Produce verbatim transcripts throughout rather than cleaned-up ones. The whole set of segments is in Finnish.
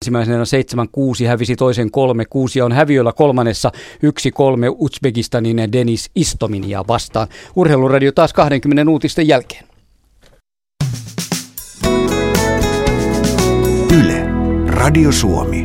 Ensimmäisenä seitsemän kuusi hävisi toisen kolme kuusi ja on häviöllä kolmannessa yksi kolme Uzbekistanin Denis Istominia vastaan. Urheiluradio taas kaksikymmentä uutisten jälkeen. Yle, Radio Suomi.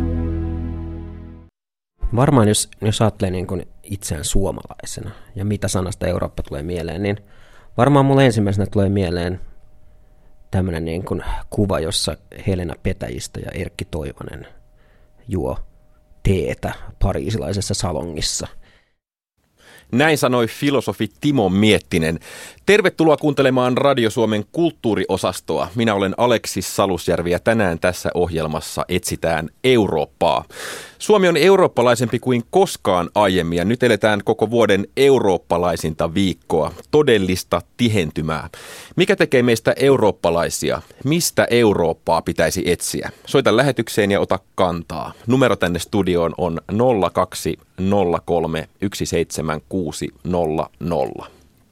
Varmaan jos, jos ajattelee niin kuin itseään suomalaisena ja mitä sanasta Eurooppa tulee mieleen, niin varmaan mulle ensimmäisenä tulee mieleen tämmöinen niin kuin kuva, jossa Helena Petäjistö ja Erkki Toivonen juo teetä pariisilaisessa salongissa. Näin sanoi filosofi Timo Miettinen. Tervetuloa kuuntelemaan Radio Suomen kulttuuriosastoa. Minä olen Aleksis Salusjärvi ja tänään tässä ohjelmassa etsitään Eurooppaa. Suomi on eurooppalaisempi kuin koskaan aiemmin ja nyt eletään koko vuoden eurooppalaisinta viikkoa, todellista tihentymää. Mikä tekee meistä eurooppalaisia? Mistä Eurooppaa pitäisi etsiä? Soita lähetykseen ja ota kantaa. Numero tänne studioon on nolla kaksi nolla kolme yksi seitsemän kuusi nolla nolla.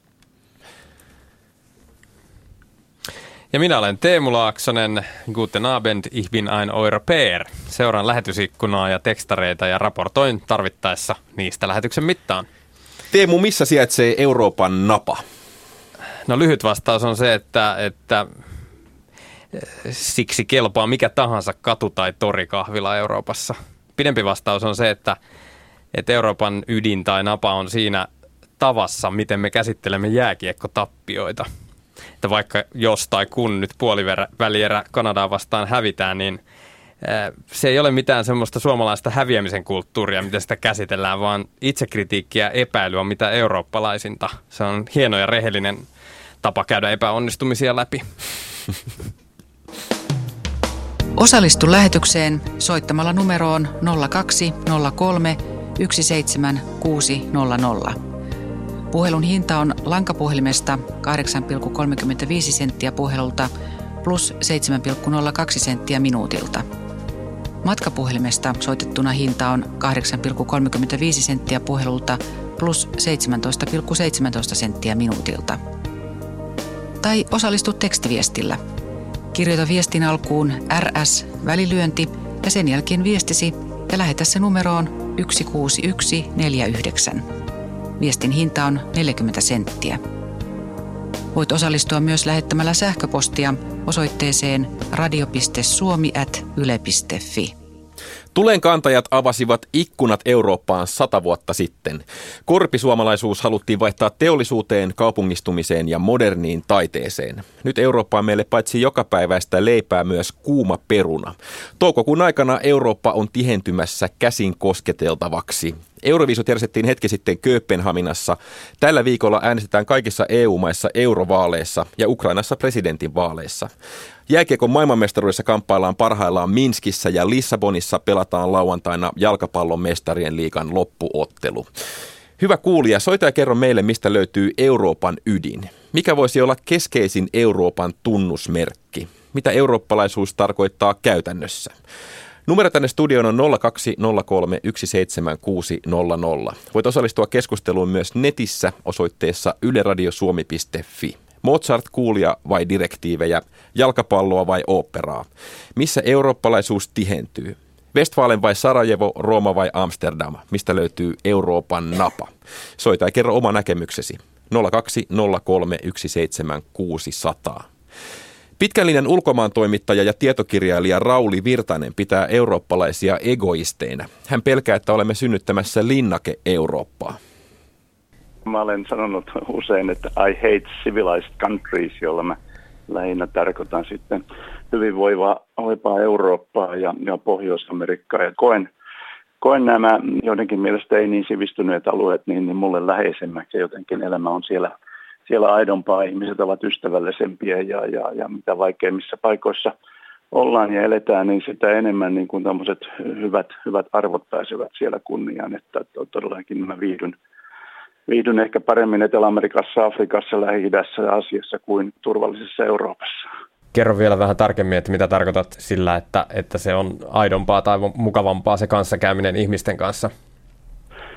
Ja minä olen Teemu Laaksonen. Guten Abend, ich bin ein Europäer. Seuraan lähetysikkunaa ja tekstareita ja raportoin tarvittaessa niistä lähetyksen mittaan. Teemu, missä sijaitsee Euroopan napa? No lyhyt vastaus on se, että, että siksi kelpaa mikä tahansa katu- tai torikahvila Euroopassa. Pidempi vastaus on se, että, että Euroopan ydin tai napa on siinä tavassa, miten me käsittelemme jääkiekkotappioita. Että vaikka jos tai kun nyt puolivälierä Kanadaa vastaan hävitään, niin se ei ole mitään semmoista suomalaista häviämisen kulttuuria, miten sitä käsitellään, vaan itsekritiikkiä ja epäilyä on mitä eurooppalaisinta. Se on hieno ja rehellinen tapa käydä epäonnistumisia läpi. Osallistu lähetykseen soittamalla numeroon nolla kaksi nolla kolme yksi seitsemän kuusi nolla nolla. Puhelun hinta on lankapuhelimesta kahdeksan pilkku kolmekymmentäviisi senttiä puhelulta plus seitsemän pilkku nolla kaksi senttiä minuutilta. Matkapuhelimesta soitettuna hinta on kahdeksan pilkku kolmekymmentäviisi senttiä puhelulta plus seitsemäntoista pilkku seitsemäntoista senttiä minuutilta. Tai osallistu tekstiviestillä. Kirjoita viestin alkuun R S välilyönti ja sen jälkeen viestisi ja lähetä se numeroon yksi kuusi yksi neljä yhdeksän. Viestin hinta on neljäkymmentä senttiä. Voit osallistua myös lähettämällä sähköpostia osoitteeseen radio piste suomi ät yle piste fi. Tulenkantajat avasivat ikkunat Eurooppaan sata vuotta sitten. Korpisuomalaisuus haluttiin vaihtaa teollisuuteen, kaupungistumiseen ja moderniin taiteeseen. Nyt Eurooppa on meille paitsi jokapäiväistä leipää myös kuuma peruna. Toukokuun aikana Eurooppa on tihentymässä käsin kosketeltavaksi. Euroviisut järjestettiin hetki sitten Kööpenhaminassa. Tällä viikolla äänestetään kaikissa E U-maissa eurovaaleissa ja Ukrainassa presidentinvaaleissa. Jääkiekon maailmanmestaruudessa kamppaillaan parhaillaan Minskissä ja Lissabonissa pelataan lauantaina jalkapallon mestarien liigan loppuottelu. Hyvä kuulija, soita ja kerro meille, mistä löytyy Euroopan ydin. Mikä voisi olla keskeisin Euroopan tunnusmerkki? Mitä eurooppalaisuus tarkoittaa käytännössä? Numero tänne studioon on nolla kaksi nolla kolme yksi seitsemän kuusi nolla nolla. Voit osallistua keskusteluun myös netissä osoitteessa yleradiosuomi piste fi. Mozart, kuulia vai direktiivejä, jalkapalloa vai oopperaa? Missä eurooppalaisuus tihentyy? Westfalen vai Sarajevo, Rooma vai Amsterdam? Mistä löytyy Euroopan napa? Soita ja kerro oma näkemyksesi. nolla kaksi nolla kolme yksi seitsemän kuusi nolla nolla. Pitkän linjan ulkomaantoimittaja ja tietokirjailija Rauli Virtanen pitää eurooppalaisia egoisteina. Hän pelkää, että olemme synnyttämässä linnake-Eurooppaa. Mä olen sanonut usein, että I hate civilized countries, jolla mä lähinnä tarkoitan sitten hyvinvoivaa Eurooppaa ja, ja Pohjois-Amerikkaa. Ja koen, koen nämä joidenkin mielestä ei niin sivistyneet alueet niin, niin mulle läheisemmäksi. Jotenkin elämä on siellä, siellä aidompaa, ihmiset ovat ystävällisempiä ja, ja, ja mitä vaikeimmissa paikoissa ollaan ja eletään, niin sitä enemmän niin kuin tämmöiset hyvät, hyvät arvot pääsevät siellä kunniaan, että todellakin mä viihdyn. Viihdyn ehkä paremmin Etelä-Amerikassa, Afrikassa, Lähi-idässä ja Aasiassa kuin turvallisessa Euroopassa. Kerro vielä vähän tarkemmin, että mitä tarkoitat sillä, että, että se on aidompaa tai mukavampaa se kanssakäyminen ihmisten kanssa?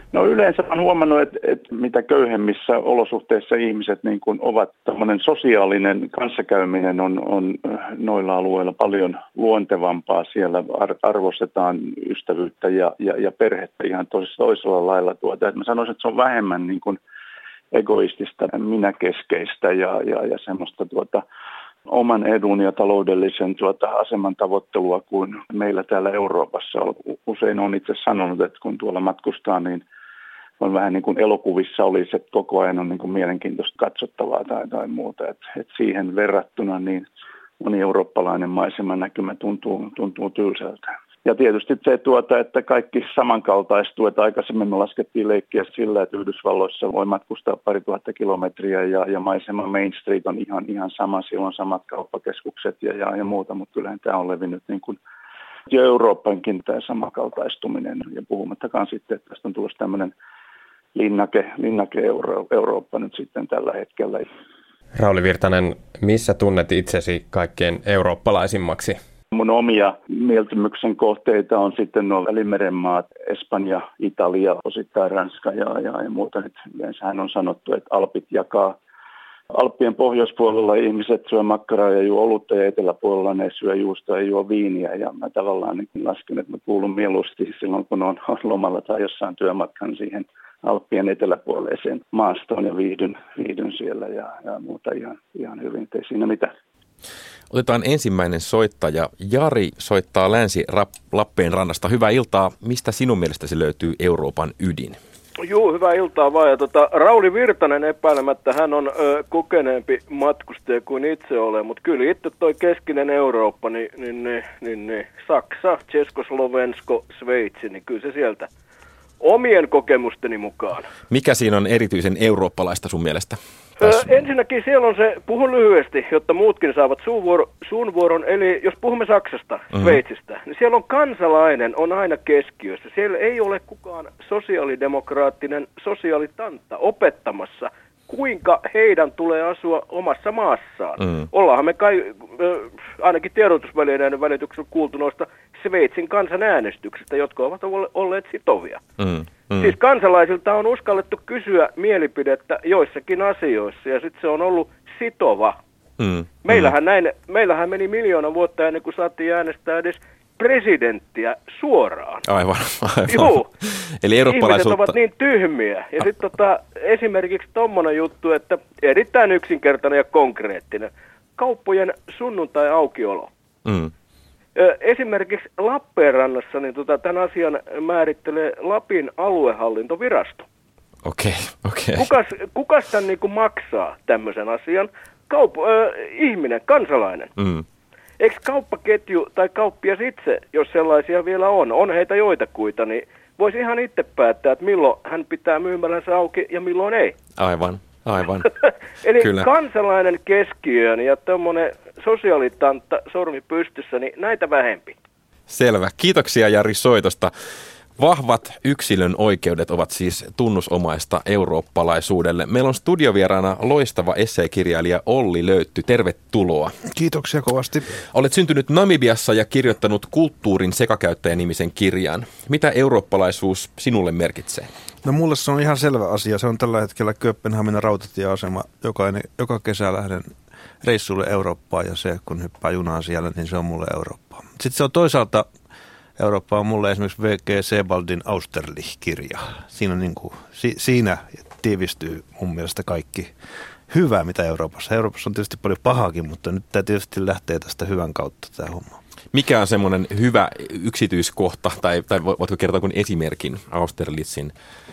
No yleensä olen huomannut, että, että mitä köyhemmissä olosuhteissa ihmiset niin kuin ovat, tämmöinen sosiaalinen kanssakäyminen on, on noilla alueilla paljon luontevampaa. Siellä arvostetaan ystävyyttä ja, ja, ja perhettä ihan toisella lailla. Tuota. Että mä sanoisin, että se on vähemmän niin kuin egoistista, minäkeskeistä ja, ja, ja semmoista tuota, oman edun ja taloudellisen tuota, aseman tavoittelua kuin meillä täällä Euroopassa. Usein on itse sanonut, että kun tuolla matkustaa, niin on vähän niin kuin elokuvissa olisi, että koko ajan on niin kuin mielenkiintoista katsottavaa tai, tai muuta. Et, et siihen verrattuna niin moni eurooppalainen maiseman näkymä tuntuu, tuntuu tylsältä. Ja tietysti se, tuota, että kaikki samankaltaistuu, että aikaisemmin me laskettiin leikkiä sillä, että Yhdysvalloissa voi matkustaa pari tuhatta kilometriä ja, ja maisema Main Street on ihan, ihan sama, siellä on samat kauppakeskukset ja, ja, ja muuta, mutta kyllähän tämä on levinnyt niin kuin jo Eurooppankin tämä samankaltaistuminen ja puhumattakaan sitten, että tästä on tullut tämmöinen linnake, linnake Euro, Eurooppa nyt sitten tällä hetkellä. Rauli Virtanen, missä tunnet itsesi kaikkein eurooppalaisimmaksi? Mun omia mieltymyksen kohteita on sitten nuo Välimeren maat, Espanja, Italia, osittain Ranska ja, ja, ja muuta. Nyt yleensähän on sanottu, että Alpit jakaa. Alppien pohjoispuolella ihmiset syö makkaraa ja juo olutta ja eteläpuolella ne syö juustoa ja juo viiniä. Ja mä tavallaan niin lasken, että mä kuulun mieluusti silloin, kun on lomalla tai jossain työmatkan siihen Alppien eteläpuoleiseen maastoon ja viihdyn, viihdyn siellä ja, ja muuta ihan, ihan hyvin. Ei siinä mitään. Otetaan ensimmäinen soittaja. Jari soittaa Länsi-Lappeenrannasta. Hyvää iltaa. Mistä sinun mielestäsi löytyy Euroopan ydin? Joo, hyvää iltaa vaan. Ja tota, Rauli Virtanen epäilemättä, hän on ö, kokeneempi matkustaja kuin itse olen, mutta kyllä itse toi keskinen Eurooppa, niin, niin, niin, niin, niin Saksa, Tšekoslovensko, Sveitsi, niin kyllä se sieltä omien kokemusteni mukaan. Mikä siinä on erityisen eurooppalaista sun mielestä? Öö, ensinnäkin siellä on se, puhun lyhyesti, jotta muutkin saavat suun, vuoro, suun vuoron, eli jos puhumme Saksasta, mm-hmm. Sveitsistä, niin siellä on kansalainen, on aina keskiössä. Siellä ei ole kukaan sosiaalidemokraattinen sosiaalitantta opettamassa, kuinka heidän tulee asua omassa maassaan. Mm. Ollaanhan me kai, äh, ainakin tiedotusvälineiden välityksellä kuultu noista Sveitsin kansanäänestyksistä, jotka ovat olleet sitovia. Mm. Mm. Siis kansalaisilta on uskallettu kysyä mielipidettä joissakin asioissa, ja sitten se on ollut sitova. Mm. Meillähän, näin, meillähän meni miljoona vuotta ennen kuin saatiin äänestää edes presidenttiä suoraan. Aivan, aivan. Joo. Eli eurooppalaisuutta... Ihmiset ovat niin tyhmiä. Ja sitten tota, esimerkiksi tommonen juttu, että erittäin yksinkertainen ja konkreettinen. Kauppojen sunnuntai-aukiolo. Mm. Esimerkiksi Lappeenrannassa niin tota, tämän asian määrittelee Lapin aluehallintovirasto. Okei, okay, okei. Okay. Kukas, kukas tämän niin kuin maksaa tämmöisen asian? Kaup- äh, ihminen, kansalainen. Mm. Eikö kauppaketju tai kauppias itse, jos sellaisia vielä on, on heitä joitakuita, niin voisi ihan itse päättää, että milloin hän pitää myymälänsä auki ja milloin ei. Aivan, aivan. Eli Kyllä. Kansalainen keskiöön ja tämmöinen sosiaalitantta sormi pystyssä, niin näitä vähempi. Selvä. Kiitoksia Jari soitosta. Vahvat yksilön oikeudet ovat siis tunnusomaista eurooppalaisuudelle. Meillä on studiovieraana loistava esseekirjailija Olli Löytty. Tervetuloa. Kiitoksia kovasti. Olet syntynyt Namibiassa ja kirjoittanut Kulttuurin sekakäyttäjä-nimisen kirjan. Mitä eurooppalaisuus sinulle merkitsee? No mulle se on ihan selvä asia. Se on tällä hetkellä Kööpenhaminan rautatieasema. Jokainen, joka kesä lähden reissulle Eurooppaan ja se, kun hyppää junaan siellä, niin se on mulle Eurooppaa. Sitten se on toisaalta... Eurooppa on mulle esimerkiksi V G Sebaldin Austerlitz-kirja. Siinä, niin kuin, si, siinä tiivistyy mun mielestä kaikki hyvää, mitä Euroopassa. Euroopassa on tietysti paljon pahaakin, mutta nyt tämä tietysti lähtee tästä hyvän kautta tämä homma. Mikä on semmoinen hyvä yksityiskohta, tai, tai voitko kertoa kuin esimerkin Austerlitzin?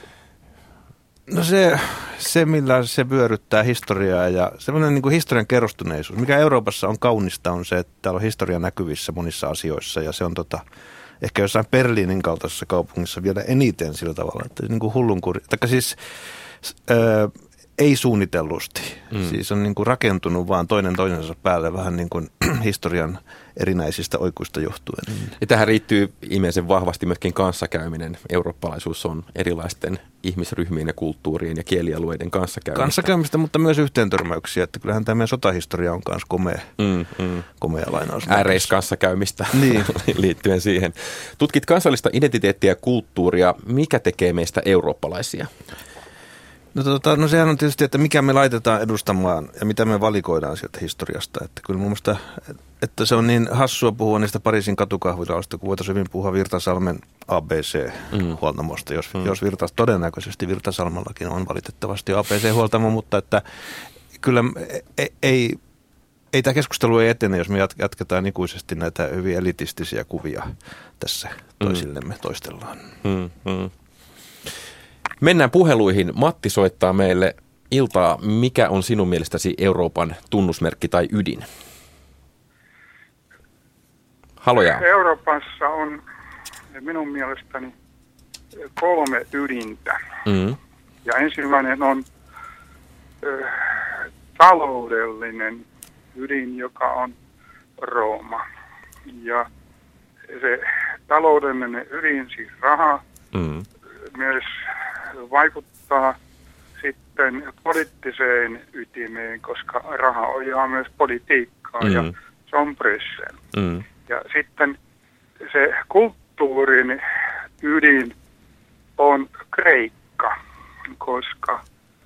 No se, se, millä se vyöryttää historiaa ja semmoinen niin kuin historian kerrostuneisuus. Mikä Euroopassa on kaunista on se, että täällä on historia näkyvissä monissa asioissa ja se on tota... Ehkä jossain Berliinin kaltaisessa kaupungissa vielä eniten sillä tavalla, että niin kuin hullunkuri, tai siis ää, ei suunnitellusti. Mm. Siis on niin kuin rakentunut vaan toinen toisensa päälle vähän niin kuin historian erinäisistä oikuista johtuen. Ja tähän riittyy ilmeisen vahvasti myöskin kanssakäyminen. Eurooppalaisuus on erilaisten ihmisryhmien ja kulttuurien ja kielialueiden kanssakäymistä. Kanssakäymistä, mutta myös yhteentörmäyksiä, että kyllähän tämä meidän sotahistoria on myös komea, mm, mm. komea lainaus. Ääreiskanssakäymistä niin. liittyen siihen. Tutkit kansallista identiteettiä ja kulttuuria. Mikä tekee meistä eurooppalaisia? No, tota, no sehän on tietysti, että mikä me laitetaan edustamaan ja mitä me valikoidaan sieltä historiasta. Että kyllä mun mielestä, että se on niin hassua puhua niistä Pariisin katukahvilaista, kun voitaisiin hyvin puhua Virtasalmen A B C-huoltamosta. Mm. Jos, mm. jos Virtas, todennäköisesti Virtasalmellakin on valitettavasti A B C-huoltamo, mutta että kyllä ei, ei, ei tämä keskustelu ei etene, jos me jatketaan ikuisesti näitä hyvin elitistisiä kuvia tässä toisillemme mm. toistellaan. Mm. Mm. Mennään puheluihin. Matti soittaa meille iltaa. Mikä on sinun mielestäsi Euroopan tunnusmerkki tai ydin? Haloja. Euroopassa on minun mielestäni kolme ydintä. Mm. Ja ensimmäinen on ö, taloudellinen ydin, joka on Rooma. Ja se taloudellinen ydin, siis raha, mm. myös vaikuttaa sitten poliittiseen ytimeen, koska raha ohjaa myös politiikkaa mm. ja se on Bryssel. Mm. Ja sitten se kulttuurin ydin on Kreikka, koska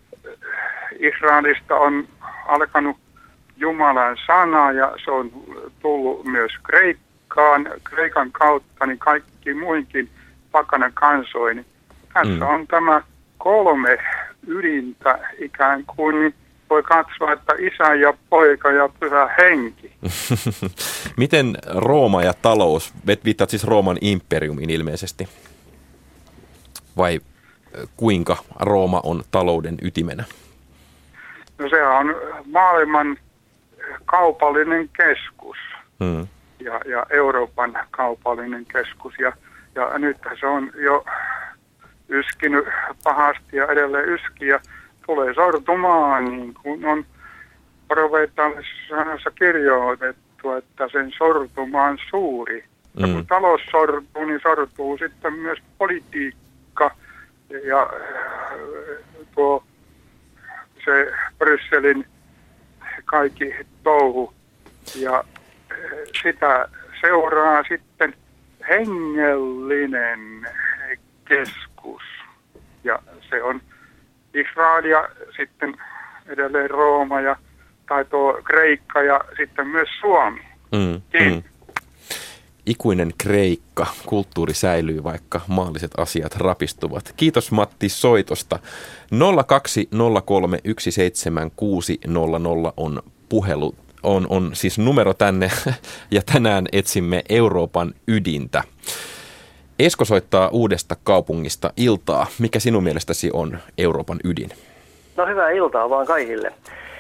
Israelista on alkanut Jumalan sana ja se on tullut myös Kreikkaan, Kreikan kautta niin kaikki muinkin pakana kansoihin. Tässä mm. on tämä kolme ydintä ikään kuin voi katsoa, että isä ja poika ja pyhä henki. Miten Rooma ja talous, viittaat siis Rooman imperiumiin ilmeisesti, vai kuinka Rooma on talouden ytimenä? No se on maailman kaupallinen keskus mm. ja, ja Euroopan kaupallinen keskus ja, ja nyt se on jo yskinyt pahasti ja edelleen yski ja tulee sortumaan, niin kuin on profeetallisessa kirjoitettu, että sen sortuma on suuri. Mm. Ja kun talous sortuu, niin sortuu sitten myös politiikka ja tuo se Brysselin kaikki touhu. Ja sitä seuraa sitten hengellinen keskus. Ja se on Israel ja sitten edelleen Rooma ja tai tuo Kreikka ja sitten myös Suomi. Mm, mm. Ikuinen Kreikka. Kulttuuri säilyy, vaikka maalliset asiat rapistuvat. Kiitos Matti soitosta. nolla kaksi nolla kolme yksi seitsemän kuusi nolla nolla on puhelu. On, on siis numero tänne ja tänään etsimme Euroopan ydintä. Esko soittaa Uudesta kaupungista. Iltaa. Mikä sinun mielestäsi on Euroopan ydin? No hyvää iltaa vaan kaikille.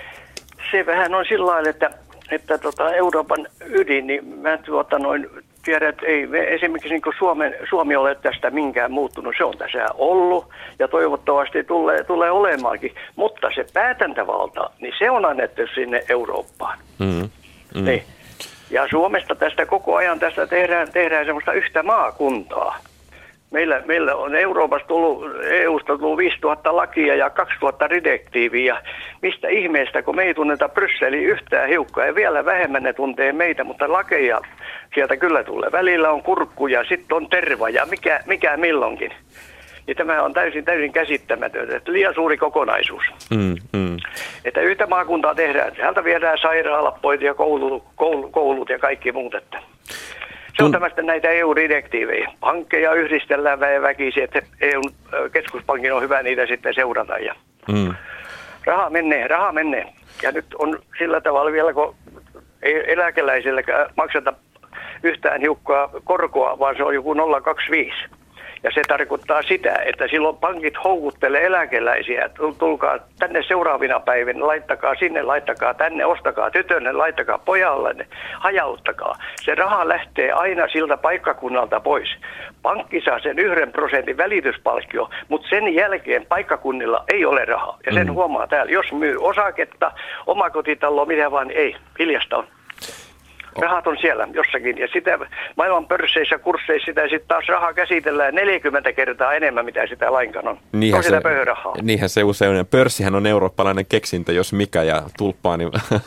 Se vähän on sillä lailla, että, että tota Euroopan ydin, niin mä tuota noin tiedän, että ei me esimerkiksi niin kuin Suomen, Suomi ole tästä minkään muuttunut. Se on tässä ollut ja toivottavasti tulee, tulee olemaankin. Mutta se päätäntävalta, niin se on annettu sinne Eurooppaan. Mm, mm. Niin. Ja Suomesta tästä koko ajan tästä tehdään, tehdään semmoista yhtä maakuntaa. Meillä, meillä on Euroopasta tullut, E U:sta tullut viisituhatta lakia ja kaksituhatta direktiiviä. Mistä ihmeestä, kun me ei tunneta Brysseliä yhtään hiukkaa ja vielä vähemmän ne tuntee meitä, mutta lakeja sieltä kyllä tulee. Välillä on kurkku ja sitten on terva ja mikä, mikä milloinkin. Ja tämä on täysin, täysin käsittämätöntä, että liian suuri kokonaisuus. Mm, mm. Että yhtä maakuntaa tehdään. Sieltä viedään sairaalat, poit ja koulut, koulut, koulut ja kaikki muut. Että se on tämmöistä näitä E U-direktiivejä. Pankkeja yhdistellään väkisin, että E U-keskuspankin on hyvä niitä sitten seurata. Ja mm. Raha menee, raha menee. Ja nyt on sillä tavalla vielä, kun ei eläkeläisille makseta yhtään hiukkaa korkoa, vaan se on joku nolla pilkku kaksikymmentäviisi. Ja se tarkoittaa sitä, että silloin pankit houkuttelee eläkeläisiä, tulkaa tänne seuraavina päivinä, laittakaa sinne, laittakaa tänne, ostakaa tytönne, laittakaa pojalle, hajauttakaa. Se raha lähtee aina siltä paikkakunnalta pois. Pankki saa sen yhden prosentin välityspalkkio, mutta sen jälkeen paikkakunnilla ei ole rahaa. Ja sen mm. huomaa täällä, jos myy osaketta, omakotitaloa, mitä vaan, ei, hiljasta on. Rahat on siellä jossakin, ja sitä maailman pörsseissä ja kursseissa sitä sitten taas rahaa käsitellään neljäkymmentä kertaa enemmän, mitä sitä lainkaan on. Niinhän on sitä se, pöyhörahaa. Niinhän se usein on. Pörssihän on eurooppalainen keksintö, jos mikä, ja tulppaani,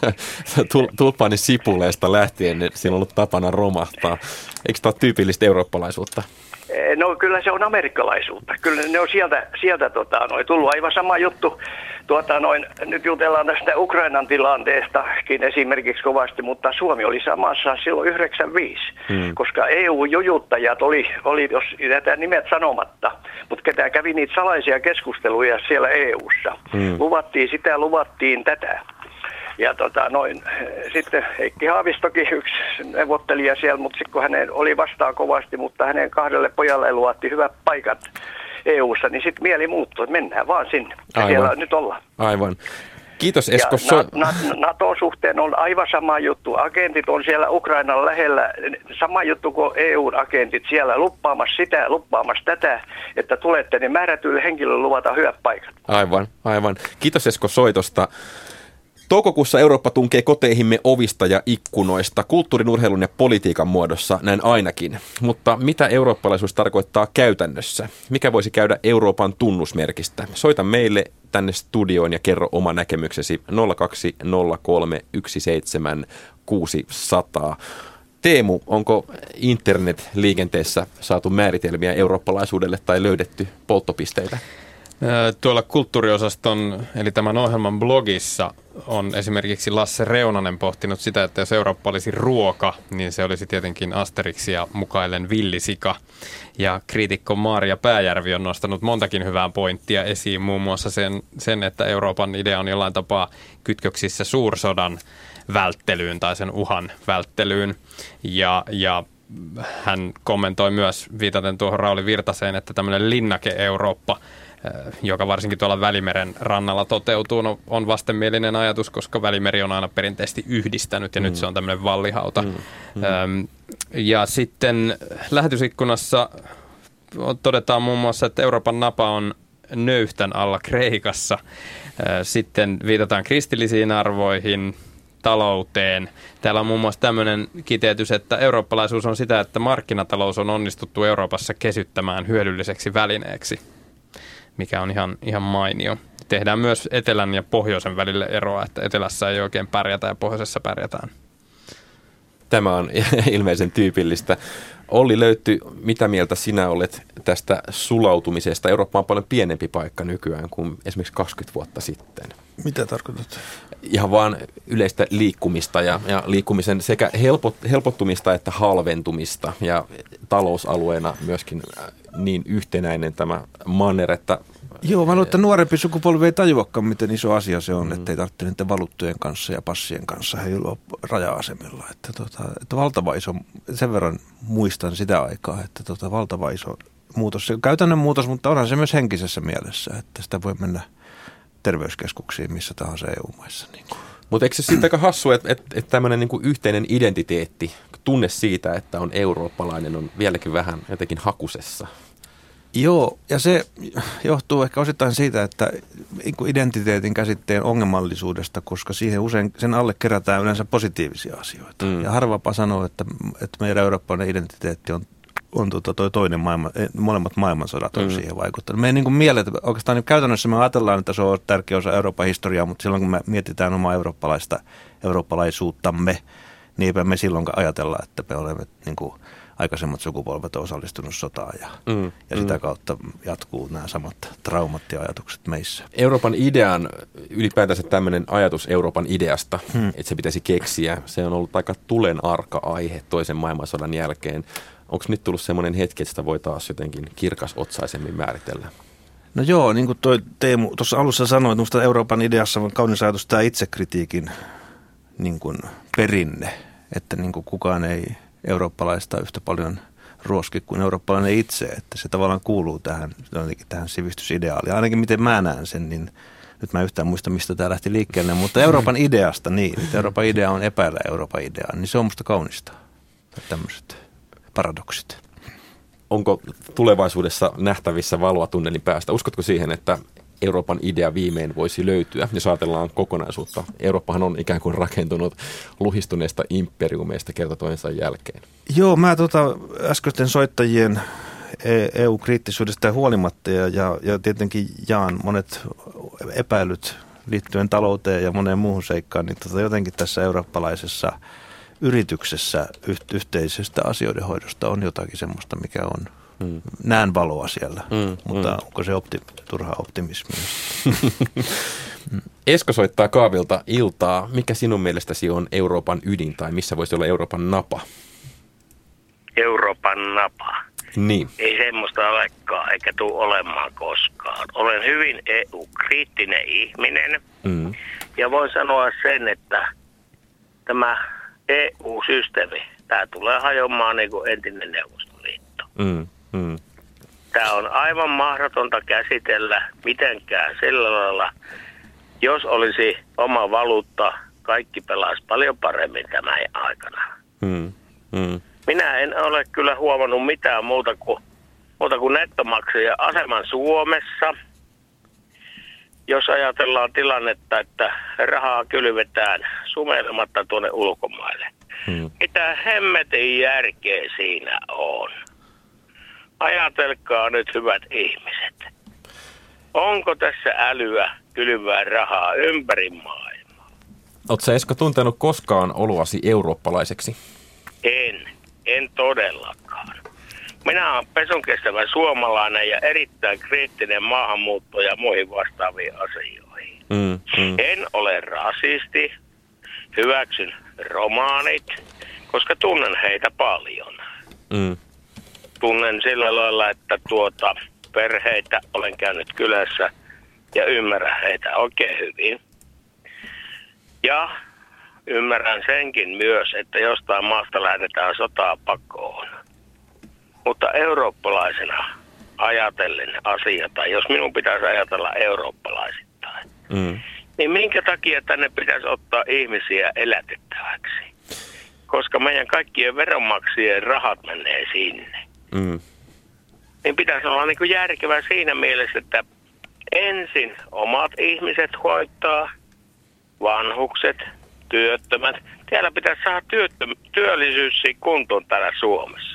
tulppaani sipuleesta lähtien niin siinä on ollut tapana romahtaa. Eikö tämä ole tyypillistä eurooppalaisuutta? No kyllä se on amerikkalaisuutta. Kyllä ne on sieltä, sieltä tota, noin, tullut aivan sama juttu. Tuota, noin, nyt jutellaan tästä Ukrainan tilanteestakin esimerkiksi kovasti, mutta Suomi oli samassa silloin yhdeksänkymmentäviisi, hmm. koska E U-jujuttajat oli, oli, jos jätetään nimet sanomatta, mutta ketä kävi niitä salaisia keskusteluja siellä E U:ssa. Hmm. Luvattiin sitä, luvattiin tätä. Ja tota, noin, sitten Heikki Haavistokin yksi neuvottelija siellä, mutta sitten kun hänen oli vastaan kovasti, mutta hänen kahdelle pojalle luvattiin hyvät paikat E U:ssa, niin sitten mieli muuttui, että mennään vaan sinne. Ja siellä nyt ollaan. Aivan. Kiitos Esko. Ja Na- Na- NATO-suhteen on aivan sama juttu. Agentit on siellä Ukrainan lähellä. Sama juttu kuin E U-agentit siellä luppaamassa sitä, luppaamassa tätä, että tulette, niin määrätyille henkilöille luvataan hyvät paikat. Aivan, aivan. Kiitos Esko soitosta. Toukokuussa Eurooppa tunkee koteihimme ovista ja ikkunoista, kulttuurin, urheilun ja politiikan muodossa, näin ainakin. Mutta mitä eurooppalaisuus tarkoittaa käytännössä? Mikä voisi käydä Euroopan tunnusmerkistä? Soita meille tänne studioon ja kerro oma näkemyksesi nolla kaksi nolla kolme yksi seitsemän kuusi nolla nolla. Teemu, onko internetliikenteessä saatu määritelmiä eurooppalaisuudelle tai löydetty polttopisteitä? Tuolla kulttuuriosaston, eli tämän ohjelman blogissa on esimerkiksi Lasse Reunanen pohtinut sitä, että jos Eurooppa olisi ruoka, niin se olisi tietenkin Asterixia mukaillen villisika. Ja kriitikko Maaria Pääjärvi on nostanut montakin hyvää pointtia esiin, muun muassa sen, sen, että Euroopan idea on jollain tapaa kytköksissä suursodan välttelyyn tai sen uhan välttelyyn. Ja, ja hän kommentoi myös viitaten tuohon Rauli Virtaseen, että tämmöinen linnake-Eurooppa, joka varsinkin tuolla Välimeren rannalla toteutuu, on vastenmielinen ajatus, koska Välimeri on aina perinteisesti yhdistänyt ja mm. nyt se on tämmöinen vallihauta. Mm. Mm. Ja sitten lähetysikkunassa todetaan muun muassa, että Euroopan napa on nöyhtän alla Kreikassa. Sitten viitataan kristillisiin arvoihin, talouteen. Täällä on muun muassa tämmöinen kiteytys, että eurooppalaisuus on sitä, että markkinatalous on onnistuttu Euroopassa kesyttämään hyödylliseksi välineeksi, mikä on ihan, ihan mainio. Tehdään myös etelän ja pohjoisen välille eroa, että etelässä ei oikein pärjätä ja pohjoisessa pärjätään. Tämä on ilmeisen tyypillistä. Olli Löytty, mitä mieltä sinä olet tästä sulautumisesta? Eurooppa on paljon pienempi paikka nykyään kuin esimerkiksi kaksikymmentä vuotta sitten. Mitä tarkoitat? Ihan vaan yleistä liikkumista ja, ja liikkumisen sekä helpot, helpottumista että halventumista ja talousalueena myöskin niin yhtenäinen tämä manner, että joo, mä luulen, että nuorempi sukupolvi ei tajuakaan, miten iso asia se on, mm. että ei tarvitse niiden valuuttojen kanssa ja passien kanssa heilua raja-asemilla. Että, tota, että valtava iso, sen verran muistan sitä aikaa, että tota, valtava iso muutos. Se on käytännön muutos, mutta onhan se myös henkisessä mielessä, että sitä voi mennä terveyskeskuksiin missä tahansa E U-maissa. Niin mutta eikö se sitten aika hassu, että, että, että tämmöinen niin kuin yhteinen identiteetti, tunne siitä, että on eurooppalainen, on vieläkin vähän jotenkin hakusessa? Joo, ja se johtuu ehkä osittain siitä, että identiteetin käsitteen ongelmallisuudesta, koska siihen usein sen alle kerätään yleensä positiivisia asioita. Mm. Ja harvapa sanoo, että, että meidän eurooppalainen identiteetti on, on tuota toi toinen maailma, molemmat maailmansodat on mm. siihen vaikuttanut. Meidän niin kuin mielet, oikeastaan niin käytännössä me ajatellaan, että se on tärkeä osa Euroopan historiaa, mutta silloin kun me mietitään omaa eurooppalaista, eurooppalaisuuttamme, niin eipä me silloinkaan ajatella, että me olemme niin kuin aikaisemmat sukupolvet on osallistunut sotaan ja, mm, ja sitä mm. kautta jatkuu nämä samat traumat ja ajatukset meissä. Euroopan idean, ylipäätänsä tämmöinen ajatus Euroopan ideasta, hmm. että se pitäisi keksiä, se on ollut aika tulen arka aihe toisen maailmansodan jälkeen. Onko nyt tullut semmoinen hetki, että sitä voi taas jotenkin kirkasotsaisemmin määritellä? No joo, niin kuin toi Teemu tuossa alussa sanoi, että minusta Euroopan ideassa on kaunis ajatus tämä itsekritiikin niin kuin perinne, että niin kuin kukaan ei eurooppalaista yhtä paljon ruoski kuin eurooppalainen itse, että se tavallaan kuuluu tähän, tähän sivistysideaaliin. Ainakin miten mä näen sen, niin nyt mä en yhtään muista, mistä tämä lähti liikkeelle, mutta Euroopan ideasta niin, että Euroopan idea on epäillä Euroopan ideaa, niin se on musta kaunista, tämmöiset paradoksit. Onko tulevaisuudessa nähtävissä valoa tunnelin päästä? Uskotko siihen, että Euroopan idea viimein voisi löytyä, jos ajatellaan kokonaisuutta. Eurooppahan on ikään kuin rakentunut luhistuneista imperiumeista kerta toisensa jälkeen. Joo, mä tota äskeisten soittajien E U-kriittisyydestä huolimatta ja, ja, ja tietenkin jaan monet epäilyt liittyen talouteen ja moneen muuhun seikkaan, niin tota jotenkin tässä eurooppalaisessa yrityksessä yh- yhteisestä asioiden hoidosta on jotakin semmoista, mikä on, mm. näen valoa siellä, mm, mutta mm. onko se opti- turha optimismi? Esko soittaa Kaavilta iltaa. Mikä sinun mielestäsi on Euroopan ydin tai missä voisi olla Euroopan napa? Euroopan napa? Niin. Ei semmoista olekaan, eikä tule olemaan koskaan. Olen hyvin E U-kriittinen ihminen mm. ja voin sanoa sen, että tämä E U-systeemi, tämä tulee hajoamaan niin kuin entinen Neuvostoliitto. Mm. Mm. Tämä on aivan mahdotonta käsitellä mitenkään sillä lailla, jos olisi oma valuutta, kaikki pelaisi paljon paremmin tämän aikana. Mm. Mm. Minä en ole kyllä huomannut mitään muuta kuin, muuta kuin nettomaksajan aseman Suomessa. Jos ajatellaan tilannetta, että rahaa kylvetään sumeilematta tuonne ulkomaille. Hmm. Mitä hemmetin järkeä siinä on? Ajatelkaa nyt, hyvät ihmiset. Onko tässä älyä kylvää rahaa ympäri maailmaa? Oletko sä, Esko, tuntenut koskaan oloasi eurooppalaiseksi? En. En todellakaan. Minä olen pesunkestävä suomalainen ja erittäin kriittinen maahanmuutto ja muihin vastaaviin asioihin. Mm, mm. En ole rasisti, hyväksyn romaanit, koska tunnen heitä paljon. Mm. Tunnen sillä lailla, että tuota perheitä olen käynyt kylässä ja ymmärrän heitä oikein hyvin. Ja ymmärrän senkin myös, että jostain maasta lähdetään sotaa pakoon. Mutta eurooppalaisena ajatellen asiaa, tai jos minun pitäisi ajatella eurooppalaisittain, mm. niin minkä takia tänne pitäisi ottaa ihmisiä elätettäväksi? Koska meidän kaikkien veronmaksajien rahat menee sinne. Mm. Niin pitäisi olla niin kuin järkevää siinä mielessä, että ensin omat ihmiset hoitaa, vanhukset, työttömät. Täällä pitäisi saada työttö- työllisyys kuntoon täällä Suomessa.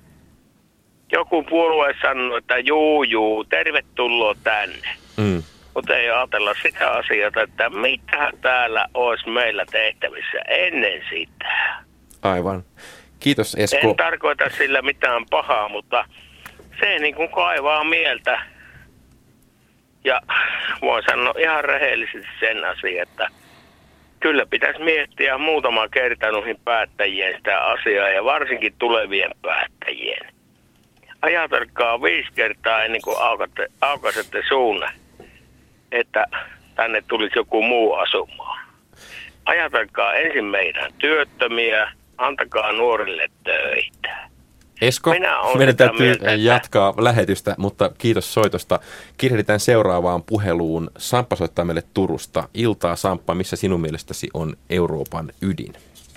Joku puolue sanoo, että juu, juu, tervetuloa tänne. Mm. Mutta ei ajatella sitä asiaa, että mitä täällä olisi meillä tehtävissä ennen sitä. Aivan. Kiitos, Esko. En tarkoita sillä mitään pahaa, mutta se niin kuin kaivaa mieltä. Ja voin sanoa ihan rehellisesti sen asian, että kyllä pitäisi miettiä muutama kerta noihin päättäjien sitä asiaa ja varsinkin tulevien päättäjien. Ajatelkaa viisi kertaa ennen kuin aukatte, aukaisette suunnan, että tänne tulisi joku muu asumaan. Ajatelkaa ensin meidän työttömiä, antakaa nuorille töitä. Esko, meidän täytyy mieltä, jatkaa että... lähetystä, mutta kiitos soitosta. Kirjoitetaan seuraavaan puheluun. Samppa soittaa meille Turusta. Iltaa, Samppa, missä sinun mielestäsi on Euroopan ydin?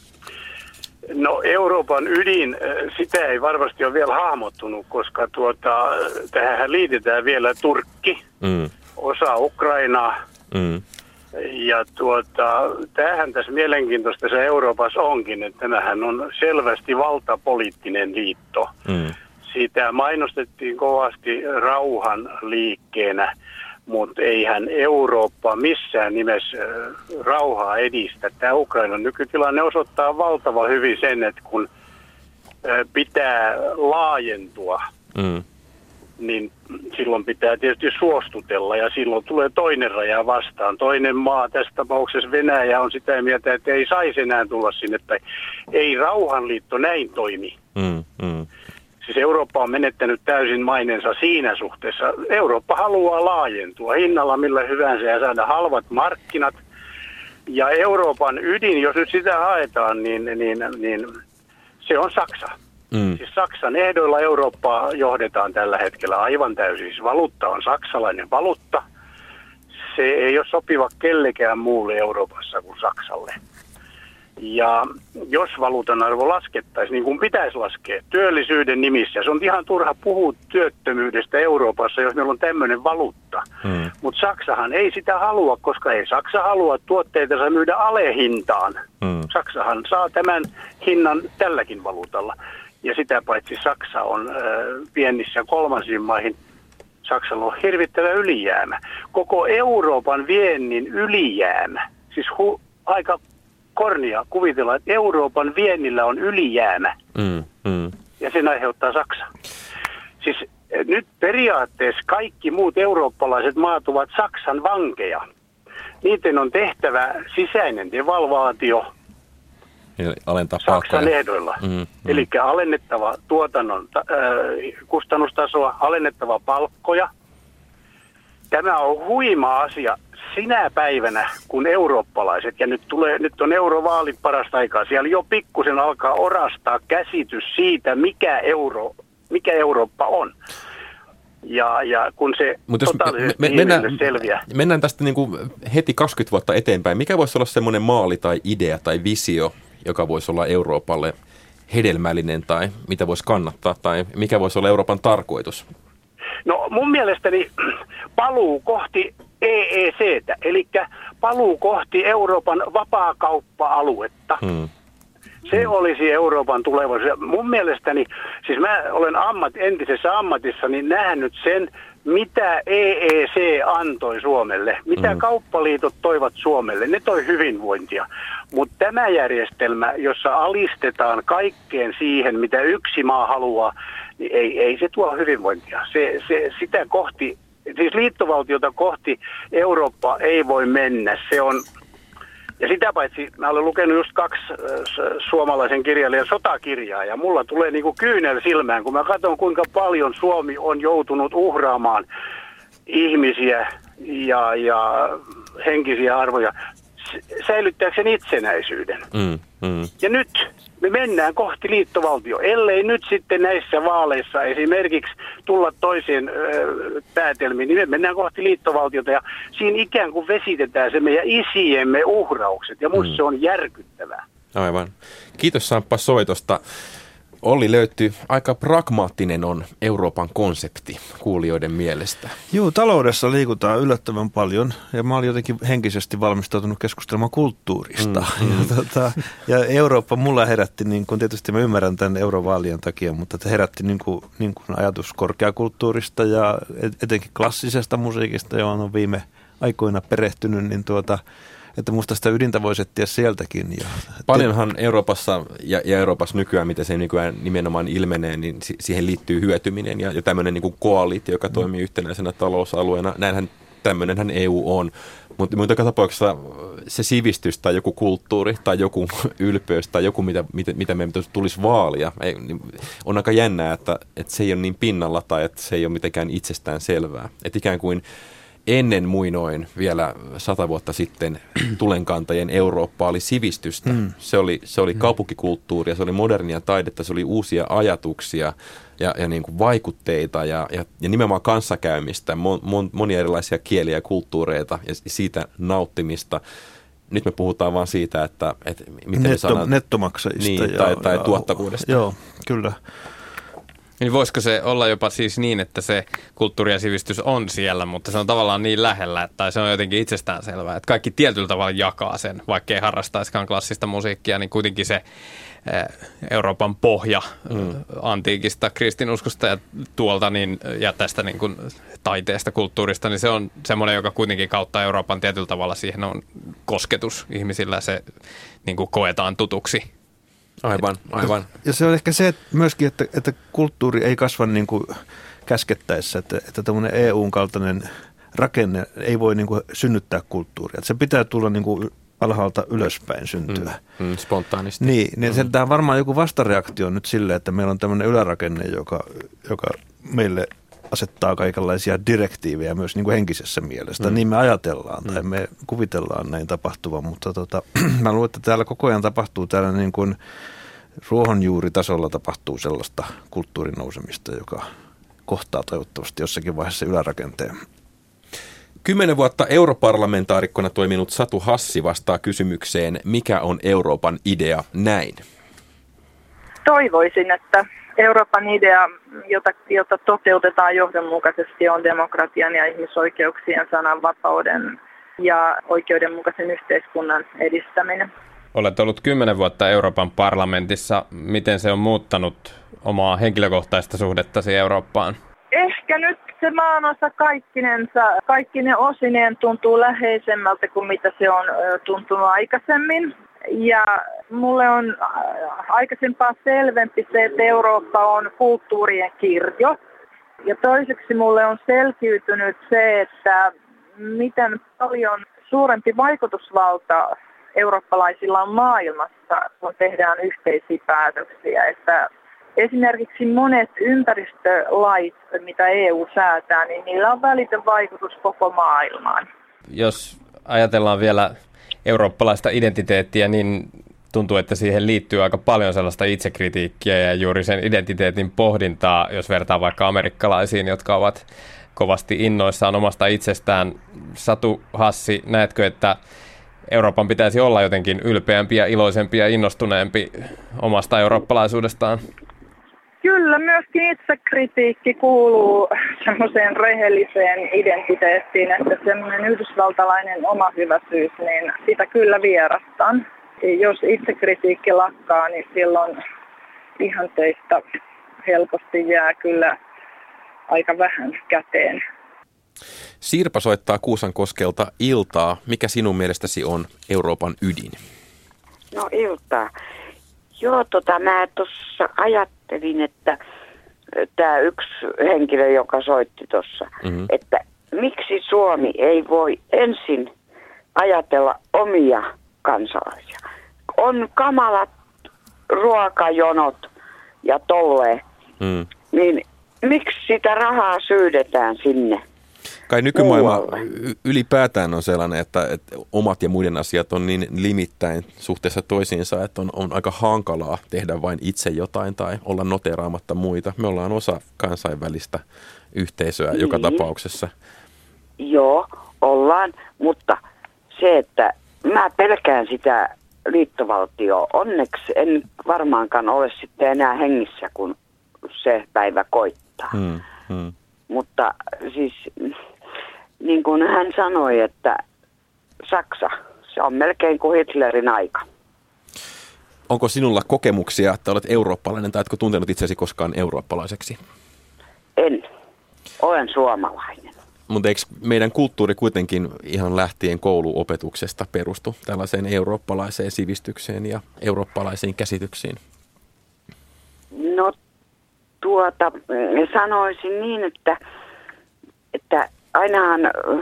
No Euroopan ydin, sitä ei varmasti ole vielä hahmottunut, koska tuota, tähän liitetään vielä Turkki, mm. osa Ukrainaa. Mm. Ja tuota, tämähän tässä mielenkiintoista se Euroopassa onkin, että tämähän on selvästi valtapoliittinen liitto. Mm. Siitä mainostettiin kovasti rauhan liikkeenä, mutta eihän Eurooppa missään nimessä rauhaa edistä. Tämä Ukrainan nykytilanne osoittaa valtavan hyvin sen, että kun pitää laajentua, mm. niin silloin pitää tietysti suostutella ja silloin tulee toinen raja vastaan. Toinen maa, tässä tapauksessa Venäjä, on sitä mieltä, että ei saisi enää tulla sinne. Tai ei rauhanliitto näin toimi. Mm, mm. Siis Eurooppa on menettänyt täysin mainensa siinä suhteessa. Eurooppa haluaa laajentua hinnalla millä hyvänsä ja saada halvat markkinat. Ja Euroopan ydin, jos nyt sitä haetaan, niin, niin, niin se on Saksa. Mm. Siis Saksan ehdoilla Eurooppaa johdetaan tällä hetkellä aivan täysin. Siis valuutta on saksalainen valuutta. Se ei ole sopiva kellekään muulle Euroopassa kuin Saksalle. Ja jos valuutan arvo laskettaisiin, niin kuin pitäisi laskea työllisyyden nimissä, se on ihan turha puhua työttömyydestä Euroopassa, jos meillä on tämmöinen valuutta. Hmm. Mutta Saksahan ei sitä halua, koska ei Saksa halua tuotteitansa myydä alehintaan. Hmm. Saksahan saa tämän hinnan tälläkin valuutalla. Ja sitä paitsi Saksa on äh, viennissä kolmansiin maihin. Saksalla on hirvittävä ylijäämä. Koko Euroopan viennin ylijäämä, siis hu- aika kornia kuvitella, että Euroopan viennillä on ylijäämä. Mm, mm. Ja sen aiheuttaa Saksa. Siis nyt periaatteessa kaikki muut eurooppalaiset maat ovat Saksan vankeja. Niiden on tehtävä sisäinen devalvaatio alentaa Saksan palkkoja. ehdoilla. Mm, mm. Eli alennettava tuotannon äh, kustannustasoa, alennettava palkkoja. Tämä on huima asia sinä päivänä, kun eurooppalaiset, ja nyt, tulee, nyt on eurovaalit parasta aikaa, siellä jo pikkusen alkaa orastaa käsitys siitä, mikä, euro, mikä Eurooppa on. Ja, ja kun se totaalisesti me, me, mennään, selviää. Mennään tästä niin kuin heti kaksikymmentä vuotta eteenpäin. Mikä voisi olla semmoinen maali tai idea tai visio, joka voisi olla Euroopalle hedelmällinen tai mitä voisi kannattaa tai mikä voisi olla Euroopan tarkoitus? No mun mielestäni paluu kohti E E C:tä, eli paluu kohti Euroopan vapaakauppa-aluetta. Hmm. Se olisi Euroopan tulevaisuus. Mun mielestäni, siis mä olen ammat, entisessä ammatissani nähnyt sen, mitä E E C antoi Suomelle, mitä hmm. kauppaliitot toivat Suomelle. Ne toi hyvinvointia. Mutta tämä järjestelmä, jossa alistetaan kaikkeen siihen, mitä yksi maa haluaa, niin ei, ei se tuo hyvinvointia. Se, se, sitä kohti, siis liittovaltiota kohti Eurooppa ei voi mennä. Se on, ja sitä paitsi mä olen lukenut just kaksi äh, suomalaisen kirjailijan sotakirjaa, ja mulla tulee niinku kyynel silmään, kun mä katson kuinka paljon Suomi on joutunut uhraamaan ihmisiä ja, ja henkisiä arvoja säilyttääkseen itsenäisyyden. Mm, mm. Ja nyt me mennään kohti liittovaltio, ellei nyt sitten näissä vaaleissa esimerkiksi tulla toiseen ö, päätelmiin, niin me mennään kohti liittovaltiota ja siinä ikään kuin vesitetään se meidän isiemme uhraukset ja musta mm. se on järkyttävää. Aivan. Kiitos Samppa soitosta. Olli löytyy, aika pragmaattinen on Euroopan konsepti kuulijoiden mielestä. Joo, taloudessa liikutaan yllättävän paljon ja mä olin jotenkin henkisesti valmistautunut keskustelemaan kulttuurista. Mm, mm. Ja, tota, ja Eurooppa mulla herätti, niin kun tietysti mä ymmärrän tämän eurovaalien takia, mutta se herätti niin kuin, niin kuin ajatus korkeakulttuurista ja etenkin klassisesta musiikista, johon on viime aikoina perehtynyt, niin tuota... Että musta sitä ydintä voisi etsiä sieltäkin. Ja paljonhan Euroopassa ja, ja Euroopassa nykyään, miten se nykyään nimenomaan ilmenee, niin si- siihen liittyy hyötyminen ja, ja tämmöinen niin kuin koalitio, joka toimii yhtenäisenä talousalueena. Näinhän tämmöinenhän E U on. Mutta joka tapauksessa se sivistys tai joku kulttuuri tai joku ylpeys tai joku, mitä, mitä, mitä meidän tulisi vaalia, ei, on aika jännää, että, että se ei ole niin pinnalla tai että se ei ole mitenkään itsestään selvää. Että ikään kuin ennen muinoin vielä sata vuotta sitten tulenkantajien Eurooppa oli sivistystä. Mm. Se oli, se oli kaupunkikulttuuria, se oli modernia taidetta, se oli uusia ajatuksia ja, ja niin kuin vaikutteita ja, ja, ja nimenomaan kanssakäymistä, mon, mon, monia erilaisia kieliä ja kulttuureita ja siitä nauttimista. Nyt me puhutaan vaan siitä, että, että miten Netto, sanan, nettomaksajista niin, ja, tai, tai ja, tuottavuudesta. Joo, kyllä. Niin voisiko se olla jopa siis niin, että se kulttuuri ja sivistys on siellä, mutta se on tavallaan niin lähellä, tai se on jotenkin itsestäänselvää, että kaikki tietyllä tavalla jakaa sen, vaikka ei harrastaisikaan klassista musiikkia, niin kuitenkin se Euroopan pohja mm. antiikista kristinuskosta ja tuolta niin, ja tästä niin kuin taiteesta, kulttuurista, niin se on semmoinen, joka kuitenkin kautta Euroopan tietyllä tavalla siihen on kosketus ihmisillä, se niin kuin koetaan tutuksi. Aivan, aivan. Ja se on ehkä se että myöskin, että, että kulttuuri ei kasva niin kuin käskettäessä, että, että tämmöinen E U:n kaltainen rakenne ei voi niin kuin synnyttää kulttuuria. Että se pitää tulla niin kuin alhaalta ylöspäin syntyä. Mm, mm, spontaanisti. Niin, niin mm. tämä on varmaan joku vastareaktio nyt sille, että meillä on tämmöinen ylärakenne, joka, joka meille asettaa kaikenlaisia direktiivejä myös niin kuin henkisessä mielessä. Mm. Niin me ajatellaan tai mm. me kuvitellaan näin tapahtuvan, mutta tota, mä luulen, että täällä koko ajan tapahtuu täällä niin kuin ruohonjuuritasolla tapahtuu sellaista kulttuurin nousemista, joka kohtaa toivottavasti jossakin vaiheessa ylärakenteen. Kymmenen vuotta europarlamentaarikkona toiminut Satu Hassi vastaa kysymykseen, mikä on Euroopan idea, näin. Toivoisin, että Euroopan idea, jota, jota toteutetaan johdonmukaisesti, on demokratian ja ihmisoikeuksien, sananvapauden ja oikeudenmukaisen yhteiskunnan edistäminen. Olet ollut kymmenen vuotta Euroopan parlamentissa. Miten se on muuttanut omaa henkilökohtaista suhdettasi Eurooppaan? Ehkä nyt se maanosa kaikkinensa, kaikkinen osineen tuntuu läheisemmältä kuin mitä se on tuntunut aikaisemmin. Ja mulle on aikaisempaa selvempi se, että Eurooppa on kulttuurien kirjo. Ja toiseksi mulle on selkiytynyt se, että miten paljon suurempi vaikutusvalta eurooppalaisilla on maailmassa, kun tehdään yhteisiä päätöksiä. Että esimerkiksi monet ympäristölait, mitä E U säätää, niin niillä on välitön vaikutus koko maailmaan. Jos ajatellaan vielä eurooppalaista identiteettiä, niin tuntuu, että siihen liittyy aika paljon sellaista itsekritiikkiä ja juuri sen identiteetin pohdintaa, jos vertaa vaikka amerikkalaisiin, jotka ovat kovasti innoissaan omasta itsestään. Satu Hassi, näetkö, että Euroopan pitäisi olla jotenkin ylpeämpi ja iloisempi ja innostuneempi omasta eurooppalaisuudestaan? Kyllä, myöskin itsekritiikki kuuluu semmoiseen rehelliseen identiteettiin, että semmoinen yhdysvaltalainen oma hyväisyys, niin sitä kyllä vierastan. Jos itsekritiikki lakkaa, niin silloin ihanteista helposti jää kyllä aika vähän käteen. Sirpa soittaa Kuusankoskelta iltaa. Mikä sinun mielestäsi on Euroopan ydin? No iltaa. Joo, tota mä tuossa ajattelin, että tämä yksi henkilö, joka soitti tuossa, mm-hmm. että miksi Suomi ei voi ensin ajatella omia kansalaisia. On kamalat ruokajonot ja tolleen, mm. niin miksi sitä rahaa syydetään sinne? Kai nykymaailma ylipäätään on sellainen, että, että omat ja muiden asiat on niin limittäin suhteessa toisiinsa, että on, on aika hankalaa tehdä vain itse jotain tai olla noteraamatta muita. Me ollaan osa kansainvälistä yhteisöä niin. Joka tapauksessa. Joo, ollaan, mutta se, että mä pelkään sitä liittovaltioa. Onneksi en varmaankaan ole sitten enää hengissä, kun se päivä koittaa. Hmm, hmm. Mutta siis niin kuin hän sanoi, että Saksa, se on melkein kuin Hitlerin aika. Onko sinulla kokemuksia, että olet eurooppalainen tai etko tuntenut itsesi koskaan eurooppalaiseksi? En. Olen suomalainen. Mutta eikö meidän kulttuuri kuitenkin ihan lähtien kouluopetuksesta perustu tällaiseen eurooppalaiseen sivistykseen ja eurooppalaisiin käsityksiin? No tuota, sanoisin niin, että, että ainahan,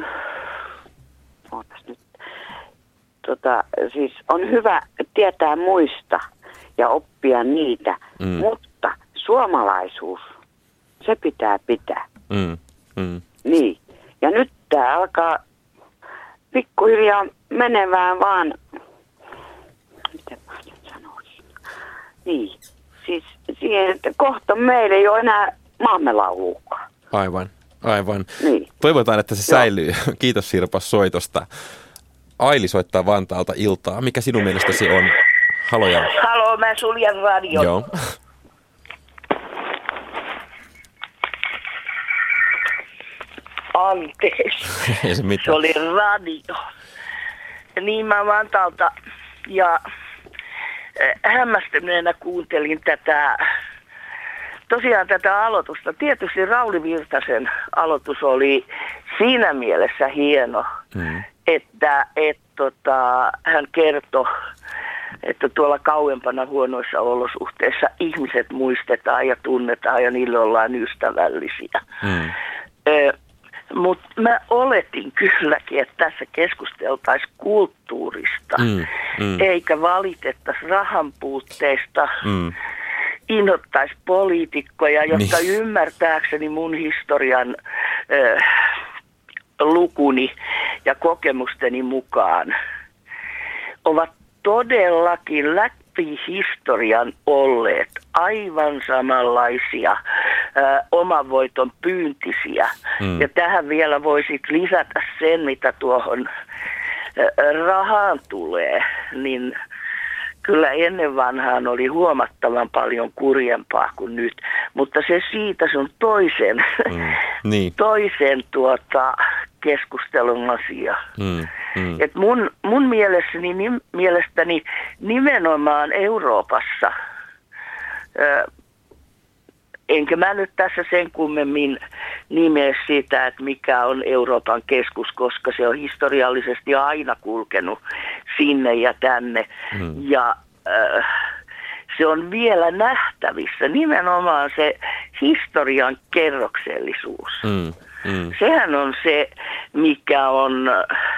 ootas nyt, tota, siis on hyvä tietää muista ja oppia niitä, mm. mutta suomalaisuus, se pitää pitää. Mm. Mm. Niin. Ja nyt tämä alkaa pikkuhiljaa menevään vaan, miten mä sen sanoisin, niin, siis siihen, että kohta meillä ei ole enää maamelauluukaan. Aivan, aivan. Niin. Toivotaan, että se Joo. säilyy. Kiitos Sirpa soitosta. Aili soittaa Vantaalta iltaa. Mikä sinun mielestäsi on? Haloja. Halo, mä suljen radion. Joo. Anteeksi. Ei se mitään. Se oli radio. Niin mä Vantaalta ja hämmästyneenä kuuntelin tätä, tosiaan tätä aloitusta. Tietysti Rauli Virtasen aloitus oli siinä mielessä hieno, mm. että et, tota, hän kertoi, että tuolla kauempana huonoissa olosuhteissa ihmiset muistetaan ja tunnetaan ja niille ollaan ystävällisiä. Mm. Ö, Mutta mä oletin kylläkin, että tässä keskusteltaisiin kulttuurista, mm, mm. eikä valitettaisi rahan puutteista, mm. inhottaisi poliitikkoja, jotka niin. ymmärtääkseni mun historian äh, lukuni ja kokemusteni mukaan ovat todellakin läpi historian olleet aivan samanlaisia oman voiton pyyntisiä. Mm. Ja tähän vielä voisit lisätä sen, mitä tuohon rahaan tulee, niin kyllä ennen vanhaan oli huomattavan paljon kurjempaa kuin nyt, mutta se siitä sun toisen, mm, niin. toisen tuota, keskustelun asia. Mm, mm. Et mun, mun mielessäni, nim, mielestäni nimenomaan Euroopassa, ö, enkä mä nyt tässä sen kummemmin nimeä sitä, että mikä on Euroopan keskus, koska se on historiallisesti aina kulkenut sinne ja tänne. Mm. Ja äh, se on vielä nähtävissä, nimenomaan se historian kerroksellisuus. Mm. Mm. Sehän on se, mikä on,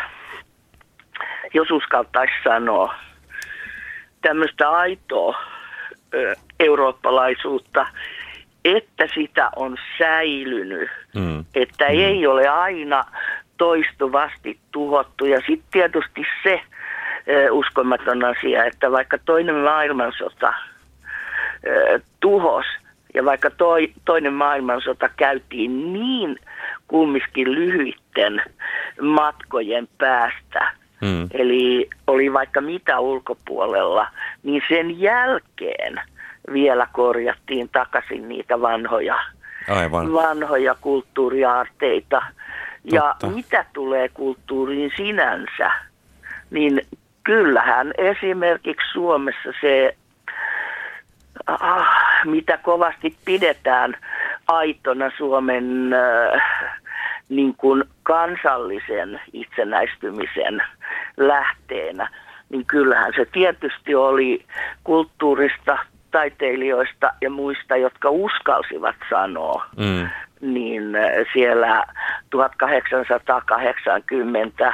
jos uskaltaisi sanoa, tämmöistä aitoa ö, eurooppalaisuutta, että sitä on säilynyt, mm. että mm. ei ole aina toistuvasti tuhottu. Ja sitten tietysti se ö, uskomaton asia, että vaikka toinen maailmansota ö, tuhos ja vaikka toi, toinen maailmansota käytiin niin kumminkin lyhyitten matkojen päästä, mm. eli oli vaikka mitä ulkopuolella, niin sen jälkeen vielä korjattiin takaisin niitä vanhoja, Aivan. vanhoja kulttuuriaarteita. Ja mitä tulee kulttuuriin sinänsä, niin kyllähän esimerkiksi Suomessa se, ah, mitä kovasti pidetään aitona Suomen äh, niin kuin kansallisen itsenäistymisen lähteenä, niin kyllähän se tietysti oli kulttuurista, taiteilijoista ja muista, jotka uskalsivat sanoa, mm. niin siellä tuhatkahdeksansataakahdeksankymmentä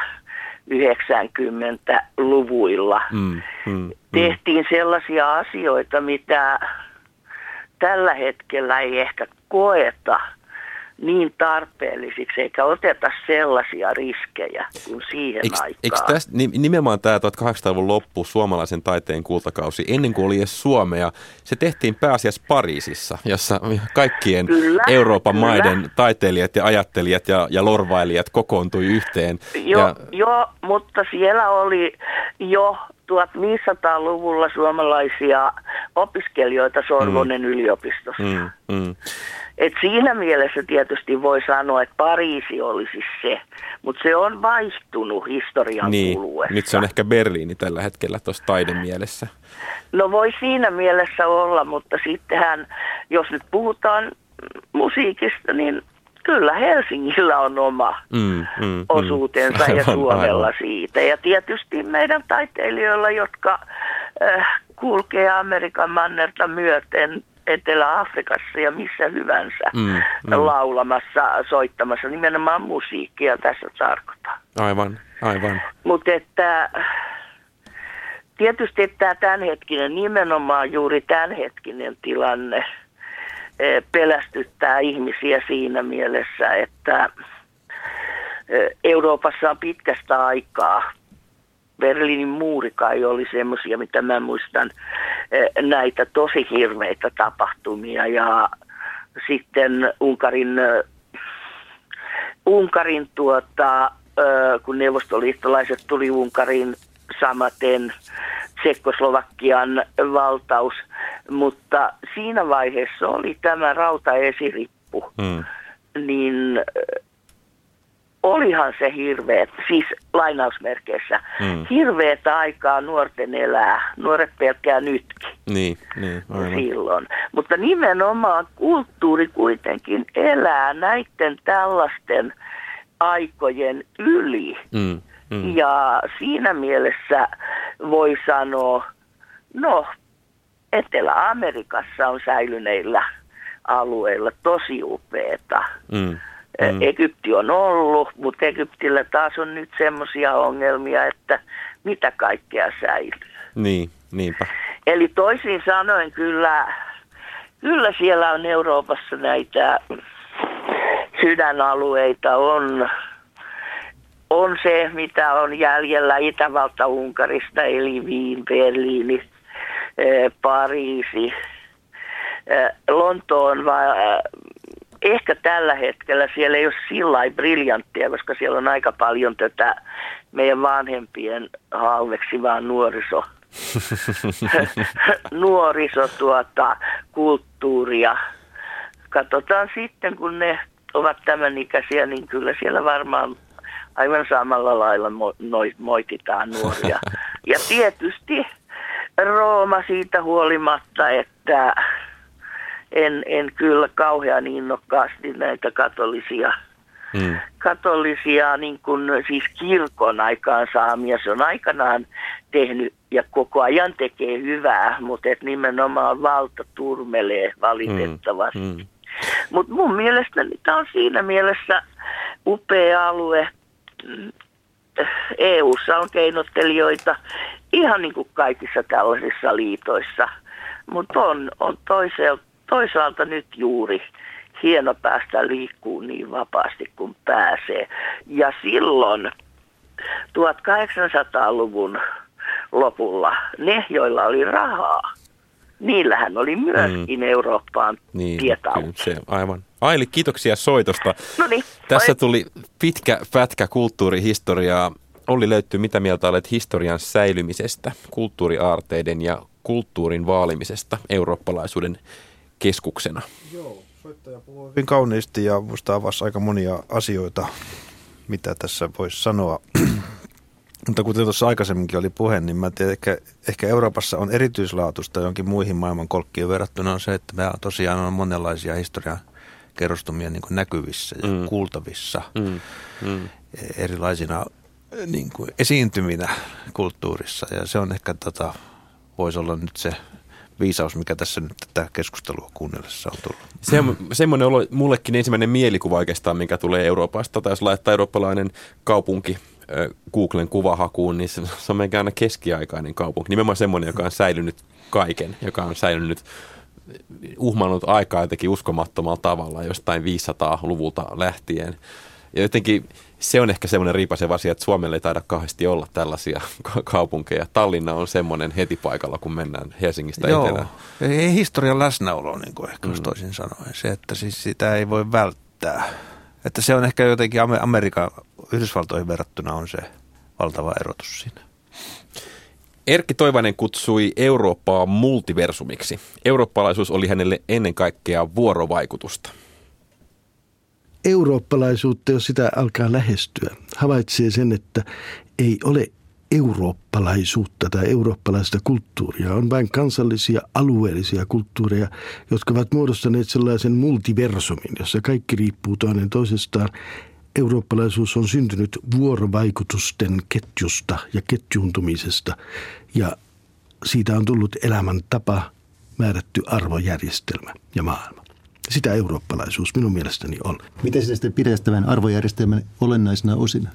yhdeksänkymmentäluvuilla mm. Mm. tehtiin sellaisia asioita, mitä tällä hetkellä ei ehkä koeta niin tarpeellisiksi, eikä oteta sellaisia riskejä kuin siihen eikö, aikaan. Eikö tästä, nimenomaan tämä tuhatkahdeksansataaluvun loppu, suomalaisen taiteen kultakausi, ennen kuin oli edes Suomea, se tehtiin pääasiassa Pariisissa, jossa kaikkien kyllä, Euroopan kyllä. maiden taiteilijat ja ajattelijat ja, ja lorvailijat kokoontui yhteen. Jo, ja... jo, mutta siellä oli jo tuhatviisisataaluvulla suomalaisia opiskelijoita Sorbonnen mm. yliopistossa. Mm, mm. Et siinä mielessä tietysti voi sanoa, että Pariisi olisi se, mutta se on vaihtunut historian niin, kuluessa. Nyt se on ehkä Berliini tällä hetkellä tuossa taidemielessä. No voi siinä mielessä olla, mutta sittenhän, jos nyt puhutaan musiikista, niin kyllä Helsingillä on oma mm, mm, osuutensa mm. ja Suomella aivan. siitä. Ja tietysti meidän taiteilijoilla, jotka äh, kulkee Amerikan mannerta myöten Etelä-Afrikassa ja missä hyvänsä mm, mm. laulamassa, soittamassa, nimenomaan musiikkia tässä tarkoittaa. Aivan, aivan. Mutta että tietysti tämä tämänhetkinen, nimenomaan juuri tämänhetkinen tilanne pelästyttää ihmisiä siinä mielessä, että Euroopassa on pitkästä aikaa, Berliinin muuri kai oli semmoisia, mitä mä muistan, näitä tosi hirveitä tapahtumia ja sitten Unkarin, Unkarin tuota, kun neuvostoliittolaiset tuli Unkariin samaten Tsekkoslovakian valtaus, mutta siinä vaiheessa oli tämä rautaesirippu, mm. niin olihan se hirveet, siis lainausmerkeissä, mm. hirveet aikaa nuorten elää, nuoret pelkää nytkin niin, niin, silloin. Mutta nimenomaan kulttuuri kuitenkin elää näiden tällaisten aikojen yli. Mm. Mm. Ja siinä mielessä voi sanoa, no Etelä-Amerikassa on säilyneillä alueilla tosi upeata. Mm. Mm. Egypti on ollut, mutta Egyptillä taas on nyt semmoisia ongelmia, että mitä kaikkea säilyy. Niin, niinpä. Eli toisin sanoen kyllä, kyllä siellä on Euroopassa näitä sydänalueita, on, on se mitä on jäljellä Itävalta-Unkarista, eli Wien, Berliini, Pariisi, Lontoon, ehkä tällä hetkellä siellä ei ole sillä lailla briljanttia, koska siellä on aika paljon tätä meidän vanhempien halveksivaa nuoriso, nuoriso tuota, kulttuuria. Katsotaan sitten, kun ne ovat tämän ikäisiä, niin kyllä siellä varmaan aivan samalla lailla mo- no- moititaan nuoria. Ja tietysti Rooma siitä huolimatta, että en, en kyllä kauhean innokkaasti näitä katolisia, mm. katolisia niin kuin, siis kirkon aikaansaamia. Se on aikanaan tehnyt ja koko ajan tekee hyvää, mutta et nimenomaan valta turmelee valitettavasti. Mm. Mm. Mutta mun mielestä tämä on siinä mielessä upea alue. E U:ssa on keinottelijoita ihan niin kuin kaikissa tällaisissa liitoissa, mutta on, on toisaalta, toisaalta nyt juuri hieno päästä liikkuu niin vapaasti kuin pääsee. Ja silloin tuhatkahdeksansataaluvun lopulla ne, joilla oli rahaa, niillähän oli myöskin mm. Eurooppaan niin, tietaulut. Se aivan. Aili, kiitoksia soitosta. Noniin, Tässä oi. tuli pitkä pätkä kulttuurihistoriaa. Olli Löytty, mitä mieltä olet historian säilymisestä, kulttuuriaarteiden ja kulttuurin vaalimisesta eurooppalaisuuden keskuksena? Joo, soittaja puhuu hyvin kauniisti ja musta avasi aika monia asioita, mitä tässä voisi sanoa. Mutta kuten tuossa aikaisemminkin oli puhe, niin mä tiedän, ehkä, ehkä Euroopassa on erityislaatusta jonkin muihin maailmankolkkiin verrattuna on se, että meillä tosiaan on monenlaisia historian kerrostumia niin kuin näkyvissä ja mm. kuultavissa mm. Mm. erilaisina niin kuin esiintyminä kulttuurissa. Ja se on ehkä, tota, voisi olla nyt se viisaus, mikä tässä nyt tätä keskustelua kuunnellessa on tullut. Se on semmoinen olo, mullekin ensimmäinen mielikuva oikeastaan, mikä tulee Euroopasta. Tai jos laittaa eurooppalainen kaupunki Googlen kuvahakuun, niin se on meidän aina keskiaikainen kaupunki. Nimenomaan semmoinen, joka on säilynyt kaiken, joka on säilynyt, uhmannut aikaa jotenkin uskomattomalla tavalla jostain viisisataaluvulta lähtien. Ja jotenkin se on ehkä semmoinen riipaseva asia, että Suomella ei taida kauheasti olla tällaisia kaupunkeja. Tallinna on semmoinen heti paikalla, kun mennään Helsingistä Joo. etelään. Ei historian läsnäolo, niin kuin ehkä mm. toisin sanoen. Se, että siis sitä ei voi välttää. Että se on ehkä jotenkin Amerikan, Yhdysvaltoihin verrattuna on se valtava erotus siinä. Erkki Toivainen kutsui Eurooppaa multiversumiksi. Eurooppalaisuus oli hänelle ennen kaikkea vuorovaikutusta. Eurooppalaisuutta, jos sitä alkaa lähestyä, havaitsee sen, että ei ole eurooppalaisuutta tai eurooppalaista kulttuuria. On vain kansallisia, alueellisia kulttuureja, jotka ovat muodostaneet sellaisen multiversumin, jossa kaikki riippuu toinen toisestaan. Eurooppalaisuus on syntynyt vuorovaikutusten ketjusta ja ketjuuntumisesta, ja siitä on tullut elämäntapa, määrätty arvojärjestelmä ja maailma. Sitä eurooppalaisuus minun mielestäni on. Miten sitä sitten pidät tämän arvojärjestelmän olennaisena osina?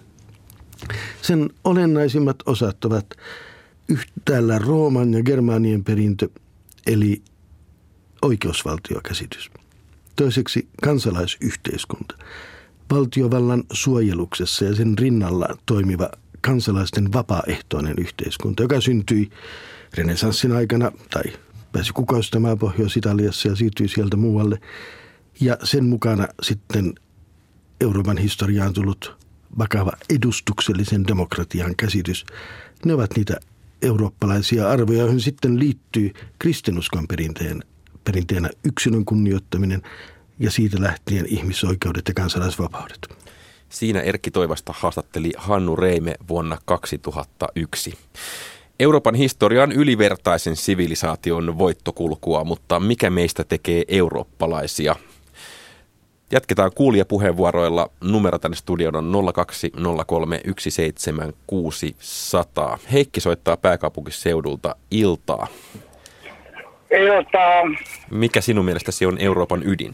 Sen olennaisimmat osat ovat yhtäällä Rooman ja Germaanien perintö, eli oikeusvaltiokäsitys. Toiseksi kansalaisyhteiskunta. Valtiovallan suojeluksessa ja sen rinnalla toimiva kansalaisten vapaaehtoinen yhteiskunta, joka syntyi renessanssin aikana tai pääsi kukoistamaan Pohjois-Italiassa ja siirtyi sieltä muualle. Ja sen mukana sitten Euroopan historiaan tullut vakava edustuksellisen demokratian käsitys. Ne ovat niitä eurooppalaisia arvoja, joihin sitten liittyy kristinuskon perinteen, perinteenä yksilön kunnioittaminen ja siitä lähtien ihmisoikeudet ja kansalaisvapaudet. Siinä Erkki Toivasta haastatteli Hannu Reime vuonna kaksituhattayksi. Euroopan historia on ylivertaisen sivilisaation voittokulkua, mutta mikä meistä tekee eurooppalaisia? Jatketaan kuulijapuheenvuoroilla. Numero tänne studioon on nolla kaksi nolla kolme yksi seitsemän kuusi nolla nolla. Heikki soittaa pääkaupunkiseudulta. Iltaa. Iltaa. Mikä sinun mielestäsi on Euroopan ydin?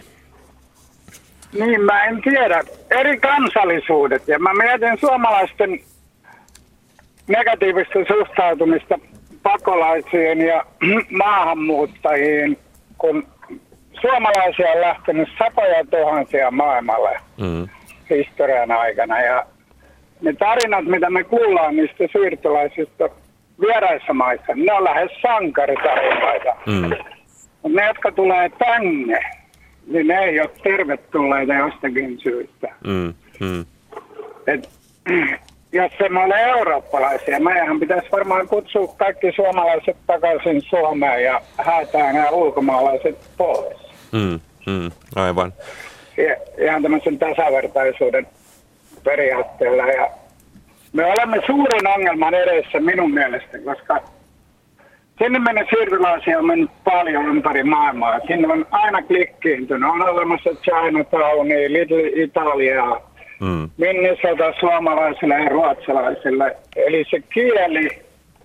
Niin, mä en tiedä. Eri kansallisuudet. Ja mä mietin suomalaisten negatiivista suhtautumista pakolaisiin ja maahanmuuttajiin, kun suomalaisia on lähtenyt satoja tuhansia maailmalle mm. historian aikana. Ja ne tarinat, mitä me kuullaan niistä siirtolaisista vieraissa maissa, ne on lähes sankaritarinoita. Mm. Mutta ne, jotka tulee tänne, niin ne ei ole tervetulleita jostakin syystä. Mm, mm. Et, jos emme ole eurooppalaisia, meidän pitäisi varmaan kutsua kaikki suomalaiset takaisin Suomeen ja häätää nämä ulkomaalaiset pois. Mm, mm, aivan. Ja, ihan tämmöisen tasavertaisuuden periaatteella. Ja me olemme suuren ongelman edessä minun mielestä, koska sinne mennä siirtolaisia on mennyt paljon ympäri maailmaa. Sinne on aina klikkiintynyt. On olemassa Chinatownia, Little Italiaa, mm. Minnesota suomalaisille ja ruotsalaisille. Eli se kieli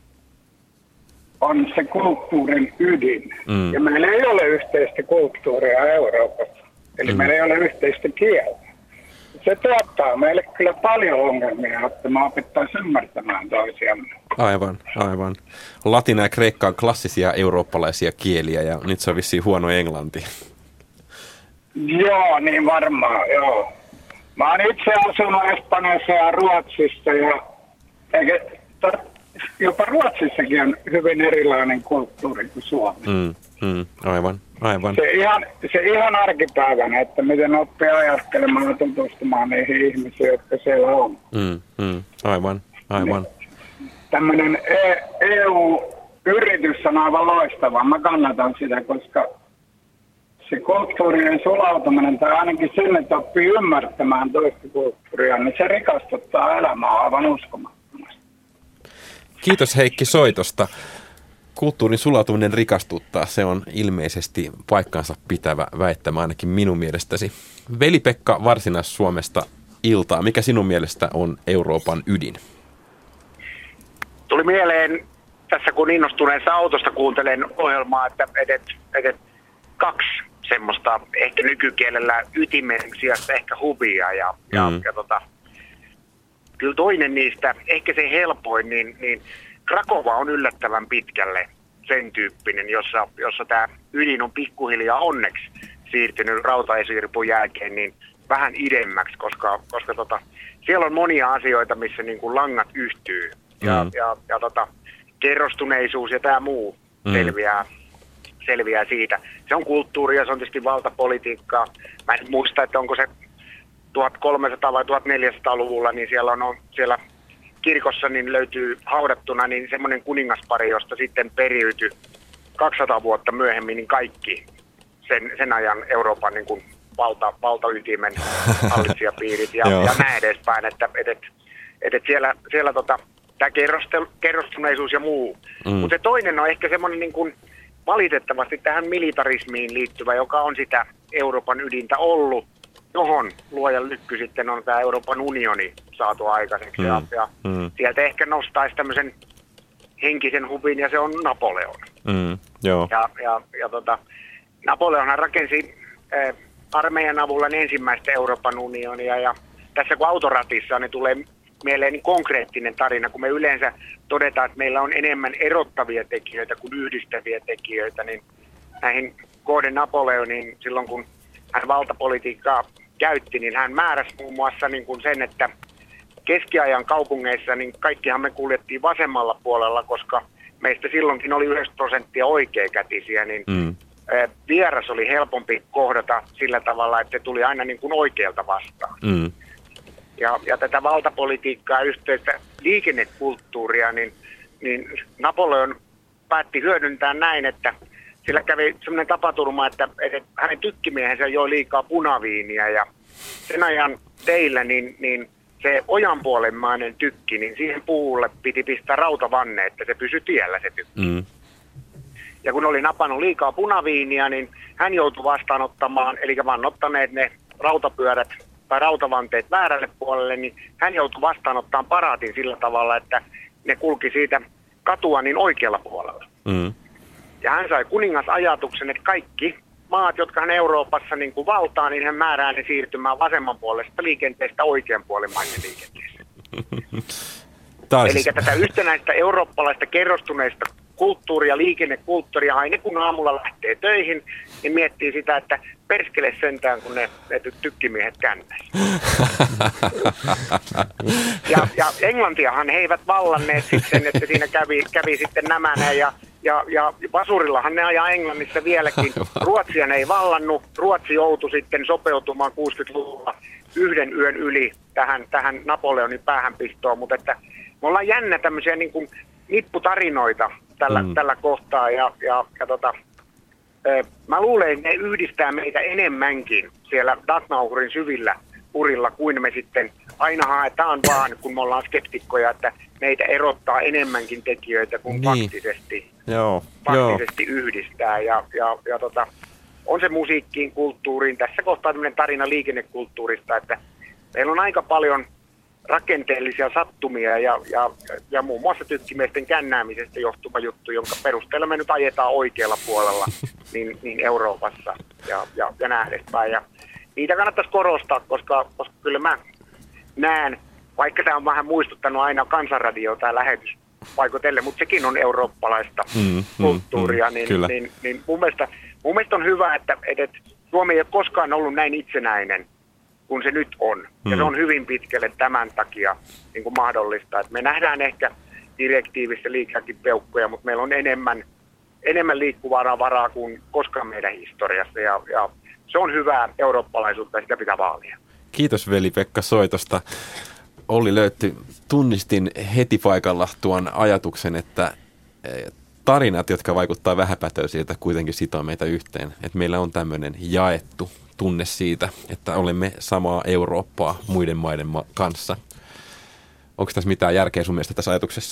on se kulttuurin ydin. Mm. Ja meillä ei ole yhteistä kulttuuria Euroopassa. Eli mm. meillä ei ole yhteistä kieltä. Se tuottaa meille kyllä paljon ongelmia, että me opittaisiin ymmärtämään toisiamme. Aivan, aivan. Latina ja kreikka on klassisia eurooppalaisia kieliä ja nyt se on vissiin huono englanti. Joo, niin varmaan, joo. Mä oon itse asunut Espanjassa ja Ruotsissa ja eikä, to, jopa Ruotsissakin on hyvin erilainen kulttuuri kuin Suomi. Mm, mm, aivan, aivan. Se ihan, se ihan arkipäivänä, että miten oppii ajattelemaan ja tutustumaan niihin ihmisiin, jotka siellä on. Mm, mm, aivan, aivan. Tämmöinen E U-yritys on aivan loistava. Mä kannatan sitä, koska se kulttuurien sulautuminen, tai ainakin sen, että oppii ymmärtämään toista kulttuuria, niin se rikastuttaa elämää aivan uskomattomasti. Kiitos Heikki soitosta. Kulttuurin sulautuminen rikastuttaa, se on ilmeisesti paikkansa pitävä väittämä ainakin minun mielestäsi. Veli-Pekka Varsinais-Suomesta, iltaa. Mikä sinun mielestä on Euroopan ydin? Tuli mieleen tässä, kun innostuneessa autosta kuuntelen ohjelmaa, että edet, edet kaksi semmoista ehkä nykykielellä ytimen sijasta ehkä hubia. Ja, mm. ja, ja tota, kyllä toinen niistä, ehkä se helpoin, niin, niin Krakova on yllättävän pitkälle sen tyyppinen, jossa, jossa tämä ydin on pikkuhiljaa onneksi siirtynyt rautaesiripun jälkeen niin vähän idemmäksi, koska, koska tota, siellä on monia asioita, missä niin kuin langat yhtyy. Ja, mm. ja, ja tota, kerrostuneisuus ja tämä muu mm. selviää, selviää siitä. Se on kulttuuria, se on tietysti valtapolitiikkaa. Mä en muista, että onko se tuhatkolmesataa- vai tuhatneljäsataa-luvulla, niin siellä on, on siellä kirkossa niin löytyy haudattuna niin semmoinen kuningaspari, josta sitten periytyi kaksisataa vuotta myöhemmin niin kaikki sen, sen ajan Euroopan niin kuin valta, valtaytimen hallitsijapiirit ja, ja näin edespäin, että et, et, et, et siellä, siellä tota, tämä kerrostuneisuus ja muu. Mm. Mutta se toinen on ehkä semmoinen niin kuin valitettavasti tähän militarismiin liittyvä, joka on sitä Euroopan ydintä ollut, johon luojan lykky sitten on tämä Euroopan unioni saatu aikaiseksi. Mm. Ja, ja mm. sieltä ehkä nostaisi tämmöisen henkisen hubin, ja se on Napoleon. Mm. Joo. Ja, ja, ja tota, Napoleonhan rakensi äh, armeijan avulla ensimmäistä Euroopan unionia, ja tässä kun autoratissa niin tulee mieleen niin konkreettinen tarina, kun me yleensä todetaan, että meillä on enemmän erottavia tekijöitä kuin yhdistäviä tekijöitä, niin näihin kohde Napoleonin silloin, kun hän valtapolitiikkaa käytti, niin hän määräsi muun muassa niin kuin sen, että keskiajan kaupungeissa niin kaikkihan me kuljettiin vasemmalla puolella, koska meistä silloinkin oli yhdeksänkymmentä prosenttia oikeakätisiä, niin mm. vieras oli helpompi kohdata sillä tavalla, että tuli aina niin kuin oikealta vastaan. Mm. Ja, ja tätä valtapolitiikkaa, yhteistä liikennekulttuuria, niin, niin Napoleon päätti hyödyntää näin, että sillä kävi sellainen tapaturma, että, että hänen tykkimiehensä joi liikaa punaviiniä, ja sen ajan teillä niin, niin se ojanpuolenmainen tykki, niin siihen puulle piti pistää rautavanne, että se pysyi tiellä se tykki. Mm. Ja kun oli napannut liikaa punaviiniä, niin hän joutui vastaanottamaan, eli vannottaneet ne rautapyörät tai rautavanteet väärälle puolelle, niin hän joutui vastaanottamaan paraatin sillä tavalla, että ne kulki siitä katua niin oikealla puolella. Mm. Ja hän sai kuningasajatuksen, että kaikki maat, jotka hän Euroopassa niin kuin valtaa, niin hän määrää ne siirtymään vasemmanpuoleisesta liikenteestä oikeanpuolimaisen liikenteeseen. Eli siis tätä yhtenäistä eurooppalaista kerrostuneista kulttuuria, liikennekulttuuria, aina kun aamulla lähtee töihin, niin miettii sitä, että perskele sentään, kun ne, ne tykkimiehet kännäisi. ja, ja Englantiahan he eivät vallanneet sitten, että siinä kävi, kävi sitten nämä ne, ja ja, ja Vasurillahan ne ajaa Englannissa vieläkin. Ruotsia ne ei vallannut. Ruotsi joutui sitten sopeutumaan kuusikymmentäluvulla yhden yön yli tähän, tähän Napoleonin päähänpistoon, mutta että me ollaan jännä tämmöisiä niin kuin nipputarinoita tällä, mm. tällä kohtaa ja, ja, ja tota, mä luulen, että ne yhdistää meitä enemmänkin siellä Dagnaurin syvillä urilla kuin me sitten aina haetaan vaan, kun me ollaan skeptikkoja, että meitä erottaa enemmänkin tekijöitä kuin niin. faktisesti, Joo. faktisesti Joo. yhdistää. Ja, ja, ja tota, on se musiikkiin, kulttuuriin, tässä kohtaa tämmöinen tarina liikennekulttuurista, että meillä on aika paljon rakenteellisia sattumia ja, ja, ja muun muassa tykkimiesten kännäämisestä johtuva juttu, jonka perusteella me nyt ajetaan oikealla puolella niin, niin Euroopassa ja, ja, ja näin edespäin. Ja niitä kannattaisi korostaa, koska, koska kyllä mä näen, vaikka tämä on vähän muistuttanut aina Kansanradioa tämä lähetys paikotelle, mutta sekin on eurooppalaista mm, kulttuuria, mm, niin, niin, niin, niin mun, mielestä, mun mielestä on hyvä, että, että Suomi ei ole koskaan ollut näin itsenäinen kun se nyt on. Ja se on hyvin pitkälle tämän takia niin kuin mahdollista. Että me nähdään ehkä direktiivissä liikaakin peukkoja, mutta meillä on enemmän, enemmän liikkuvaa varaa kuin koskaan meidän historiassa. Ja, ja se on hyvää eurooppalaisuutta ja sitä pitää vaalia. Kiitos veli-Pekka soitosta. Olli Löyty, tunnistin heti paikalla tuon ajatuksen, että tarinat, jotka vaikuttaa vähäpätöisiltä, kuitenkin sitoo meitä yhteen. Että meillä on tämmöinen jaettu tunne siitä, että olemme samaa Eurooppaa muiden maiden ma- kanssa. Onko tässä mitään järkeä sun mielestä tässä ajatuksessa?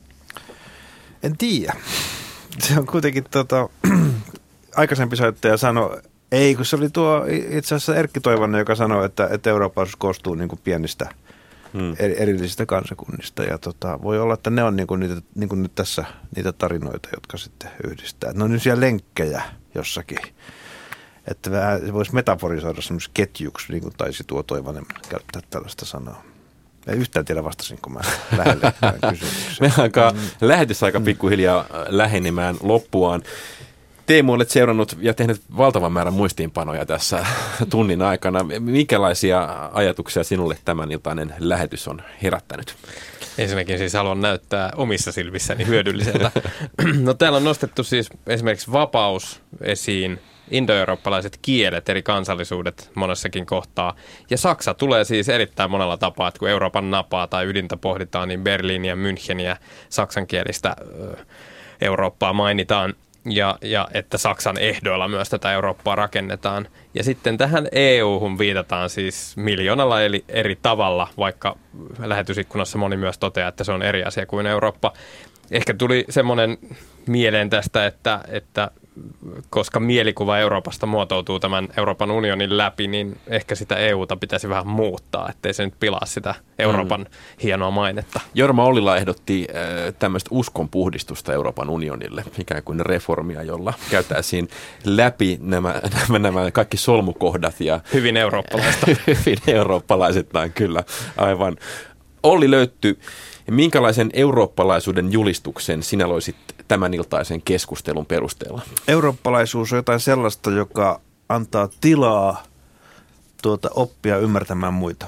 En tiedä. Se on kuitenkin tota, aikaisempi soittaja sanoi, ei kun se oli tuo itse asiassa Erkki Toivonen, joka sanoi, että, että Eurooppa koostuu niin kuin pienistä hmm. erillisistä kansakunnista. Ja tota, voi olla, että ne on niin kuin niitä, niin kuin nyt tässä niitä tarinoita, jotka sitten yhdistää. Ne on nyt siellä lenkkejä jossakin. Että vähän voisi metaforisoida semmoisen ketjuksi, niin kuin taisi tuo Toivonen käyttää tällaista sanaa. En yhtään tiedä vastasinko mä lähelle kysymykseen. Me alkaa mm. lähetysaika pikkuhiljaa lähenemään loppuaan. Teemu, olet seurannut ja tehnyt valtavan määrän muistiinpanoja tässä tunnin aikana. Minkälaisia ajatuksia sinulle tämän iltainen lähetys on herättänyt? Ensinnäkin siis haluan näyttää omissa silmissäni hyödylliseltä. No täällä on nostettu siis esimerkiksi vapaus esiin, indoeurooppalaiset kielet, eri kansallisuudet monessakin kohtaa. Ja Saksa tulee siis erittäin monella tapaa, että kun Euroopan napaa tai ydintä pohditaan, niin Berliiniä ja Müncheniä saksankielistä Eurooppaa mainitaan. Ja, ja että Saksan ehdoilla myös tätä Eurooppaa rakennetaan. Ja sitten tähän E U-hun viitataan siis miljoonalla eli eri tavalla, vaikka lähetysikkunassa moni myös toteaa, että se on eri asia kuin Eurooppa. Ehkä tuli semmoinen mieleen tästä, että, että koska mielikuva Euroopasta muotoutuu tämän Euroopan unionin läpi, niin ehkä sitä E U:ta pitäisi vähän muuttaa, ettei se nyt pilaa sitä Euroopan mm. hienoa mainetta. Jorma Ollila ehdotti äh, tämmöistä uskonpuhdistusta Euroopan unionille, ikään kuin reformia, jolla käytäisiin läpi nämä, nämä, nämä kaikki solmukohdat. Ja hyvin eurooppalaista. Hyvin eurooppalaisittain, kyllä, aivan. Olli Löyty, minkälaisen eurooppalaisuuden julistuksen sinä loisit tämän iltaisen keskustelun perusteella? Eurooppalaisuus on jotain sellaista, joka antaa tilaa tuota oppia ymmärtämään muita.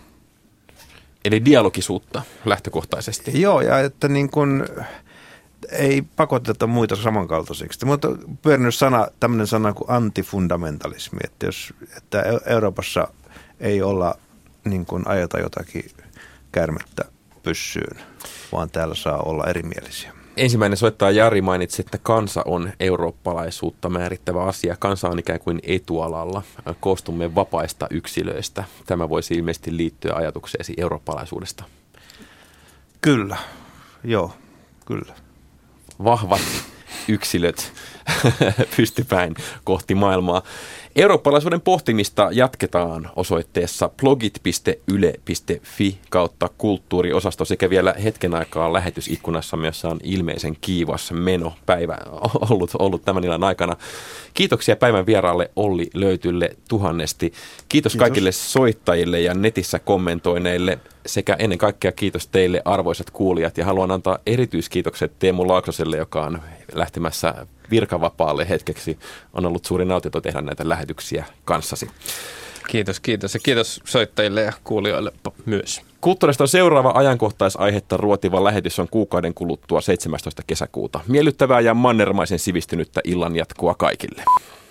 Eli dialogisuutta lähtökohtaisesti. Joo, ja että niin kuin ei pakoteta muita samankaltaisiksi. Mutta pyörinyt sana, tämmöinen sana kuin antifundamentalismi, että, jos, että Euroopassa ei olla niin kuin ajeta jotakin käärmettä pyssyyn, vaan täällä saa olla erimielisiä. Ensimmäinen soittaja Jari mainitsi, että kansa on eurooppalaisuutta määrittävä asia. Kansa on ikään kuin etualalla. Koostumme vapaista yksilöistä. Tämä voisi ilmeisesti liittyä ajatukseesi eurooppalaisuudesta. Kyllä, joo, kyllä. Vahvat yksilöt pystypäin kohti maailmaa. Eurooppalaisuuden pohtimista jatketaan osoitteessa blogit piste yle piste fi kautta kulttuuriosasto sekä vielä hetken aikaa lähetysikkunassa, jossa on ilmeisen kiivas menopäivä ollut, ollut tämän illan aikana. Kiitoksia päivän vieraalle Olli Löytylle tuhannesti. Kiitos, kiitos kaikille soittajille ja netissä kommentoineille sekä ennen kaikkea kiitos teille arvoisat kuulijat ja haluan antaa erityiskiitokset Teemu Laaksoselle, joka on lähtemässä virkavapaalle hetkeksi. On ollut suuri nautinto tehdä näitä lähetyksiä kanssasi. Kiitos, kiitos ja kiitos soittajille ja kuulijoille myös. Kulttuurista on seuraava ajankohtaisaihetta ruotiva lähetys on kuukauden kuluttua seitsemästoista kesäkuuta. Miellyttävää ja mannermaisen sivistynyttä illan jatkoa kaikille.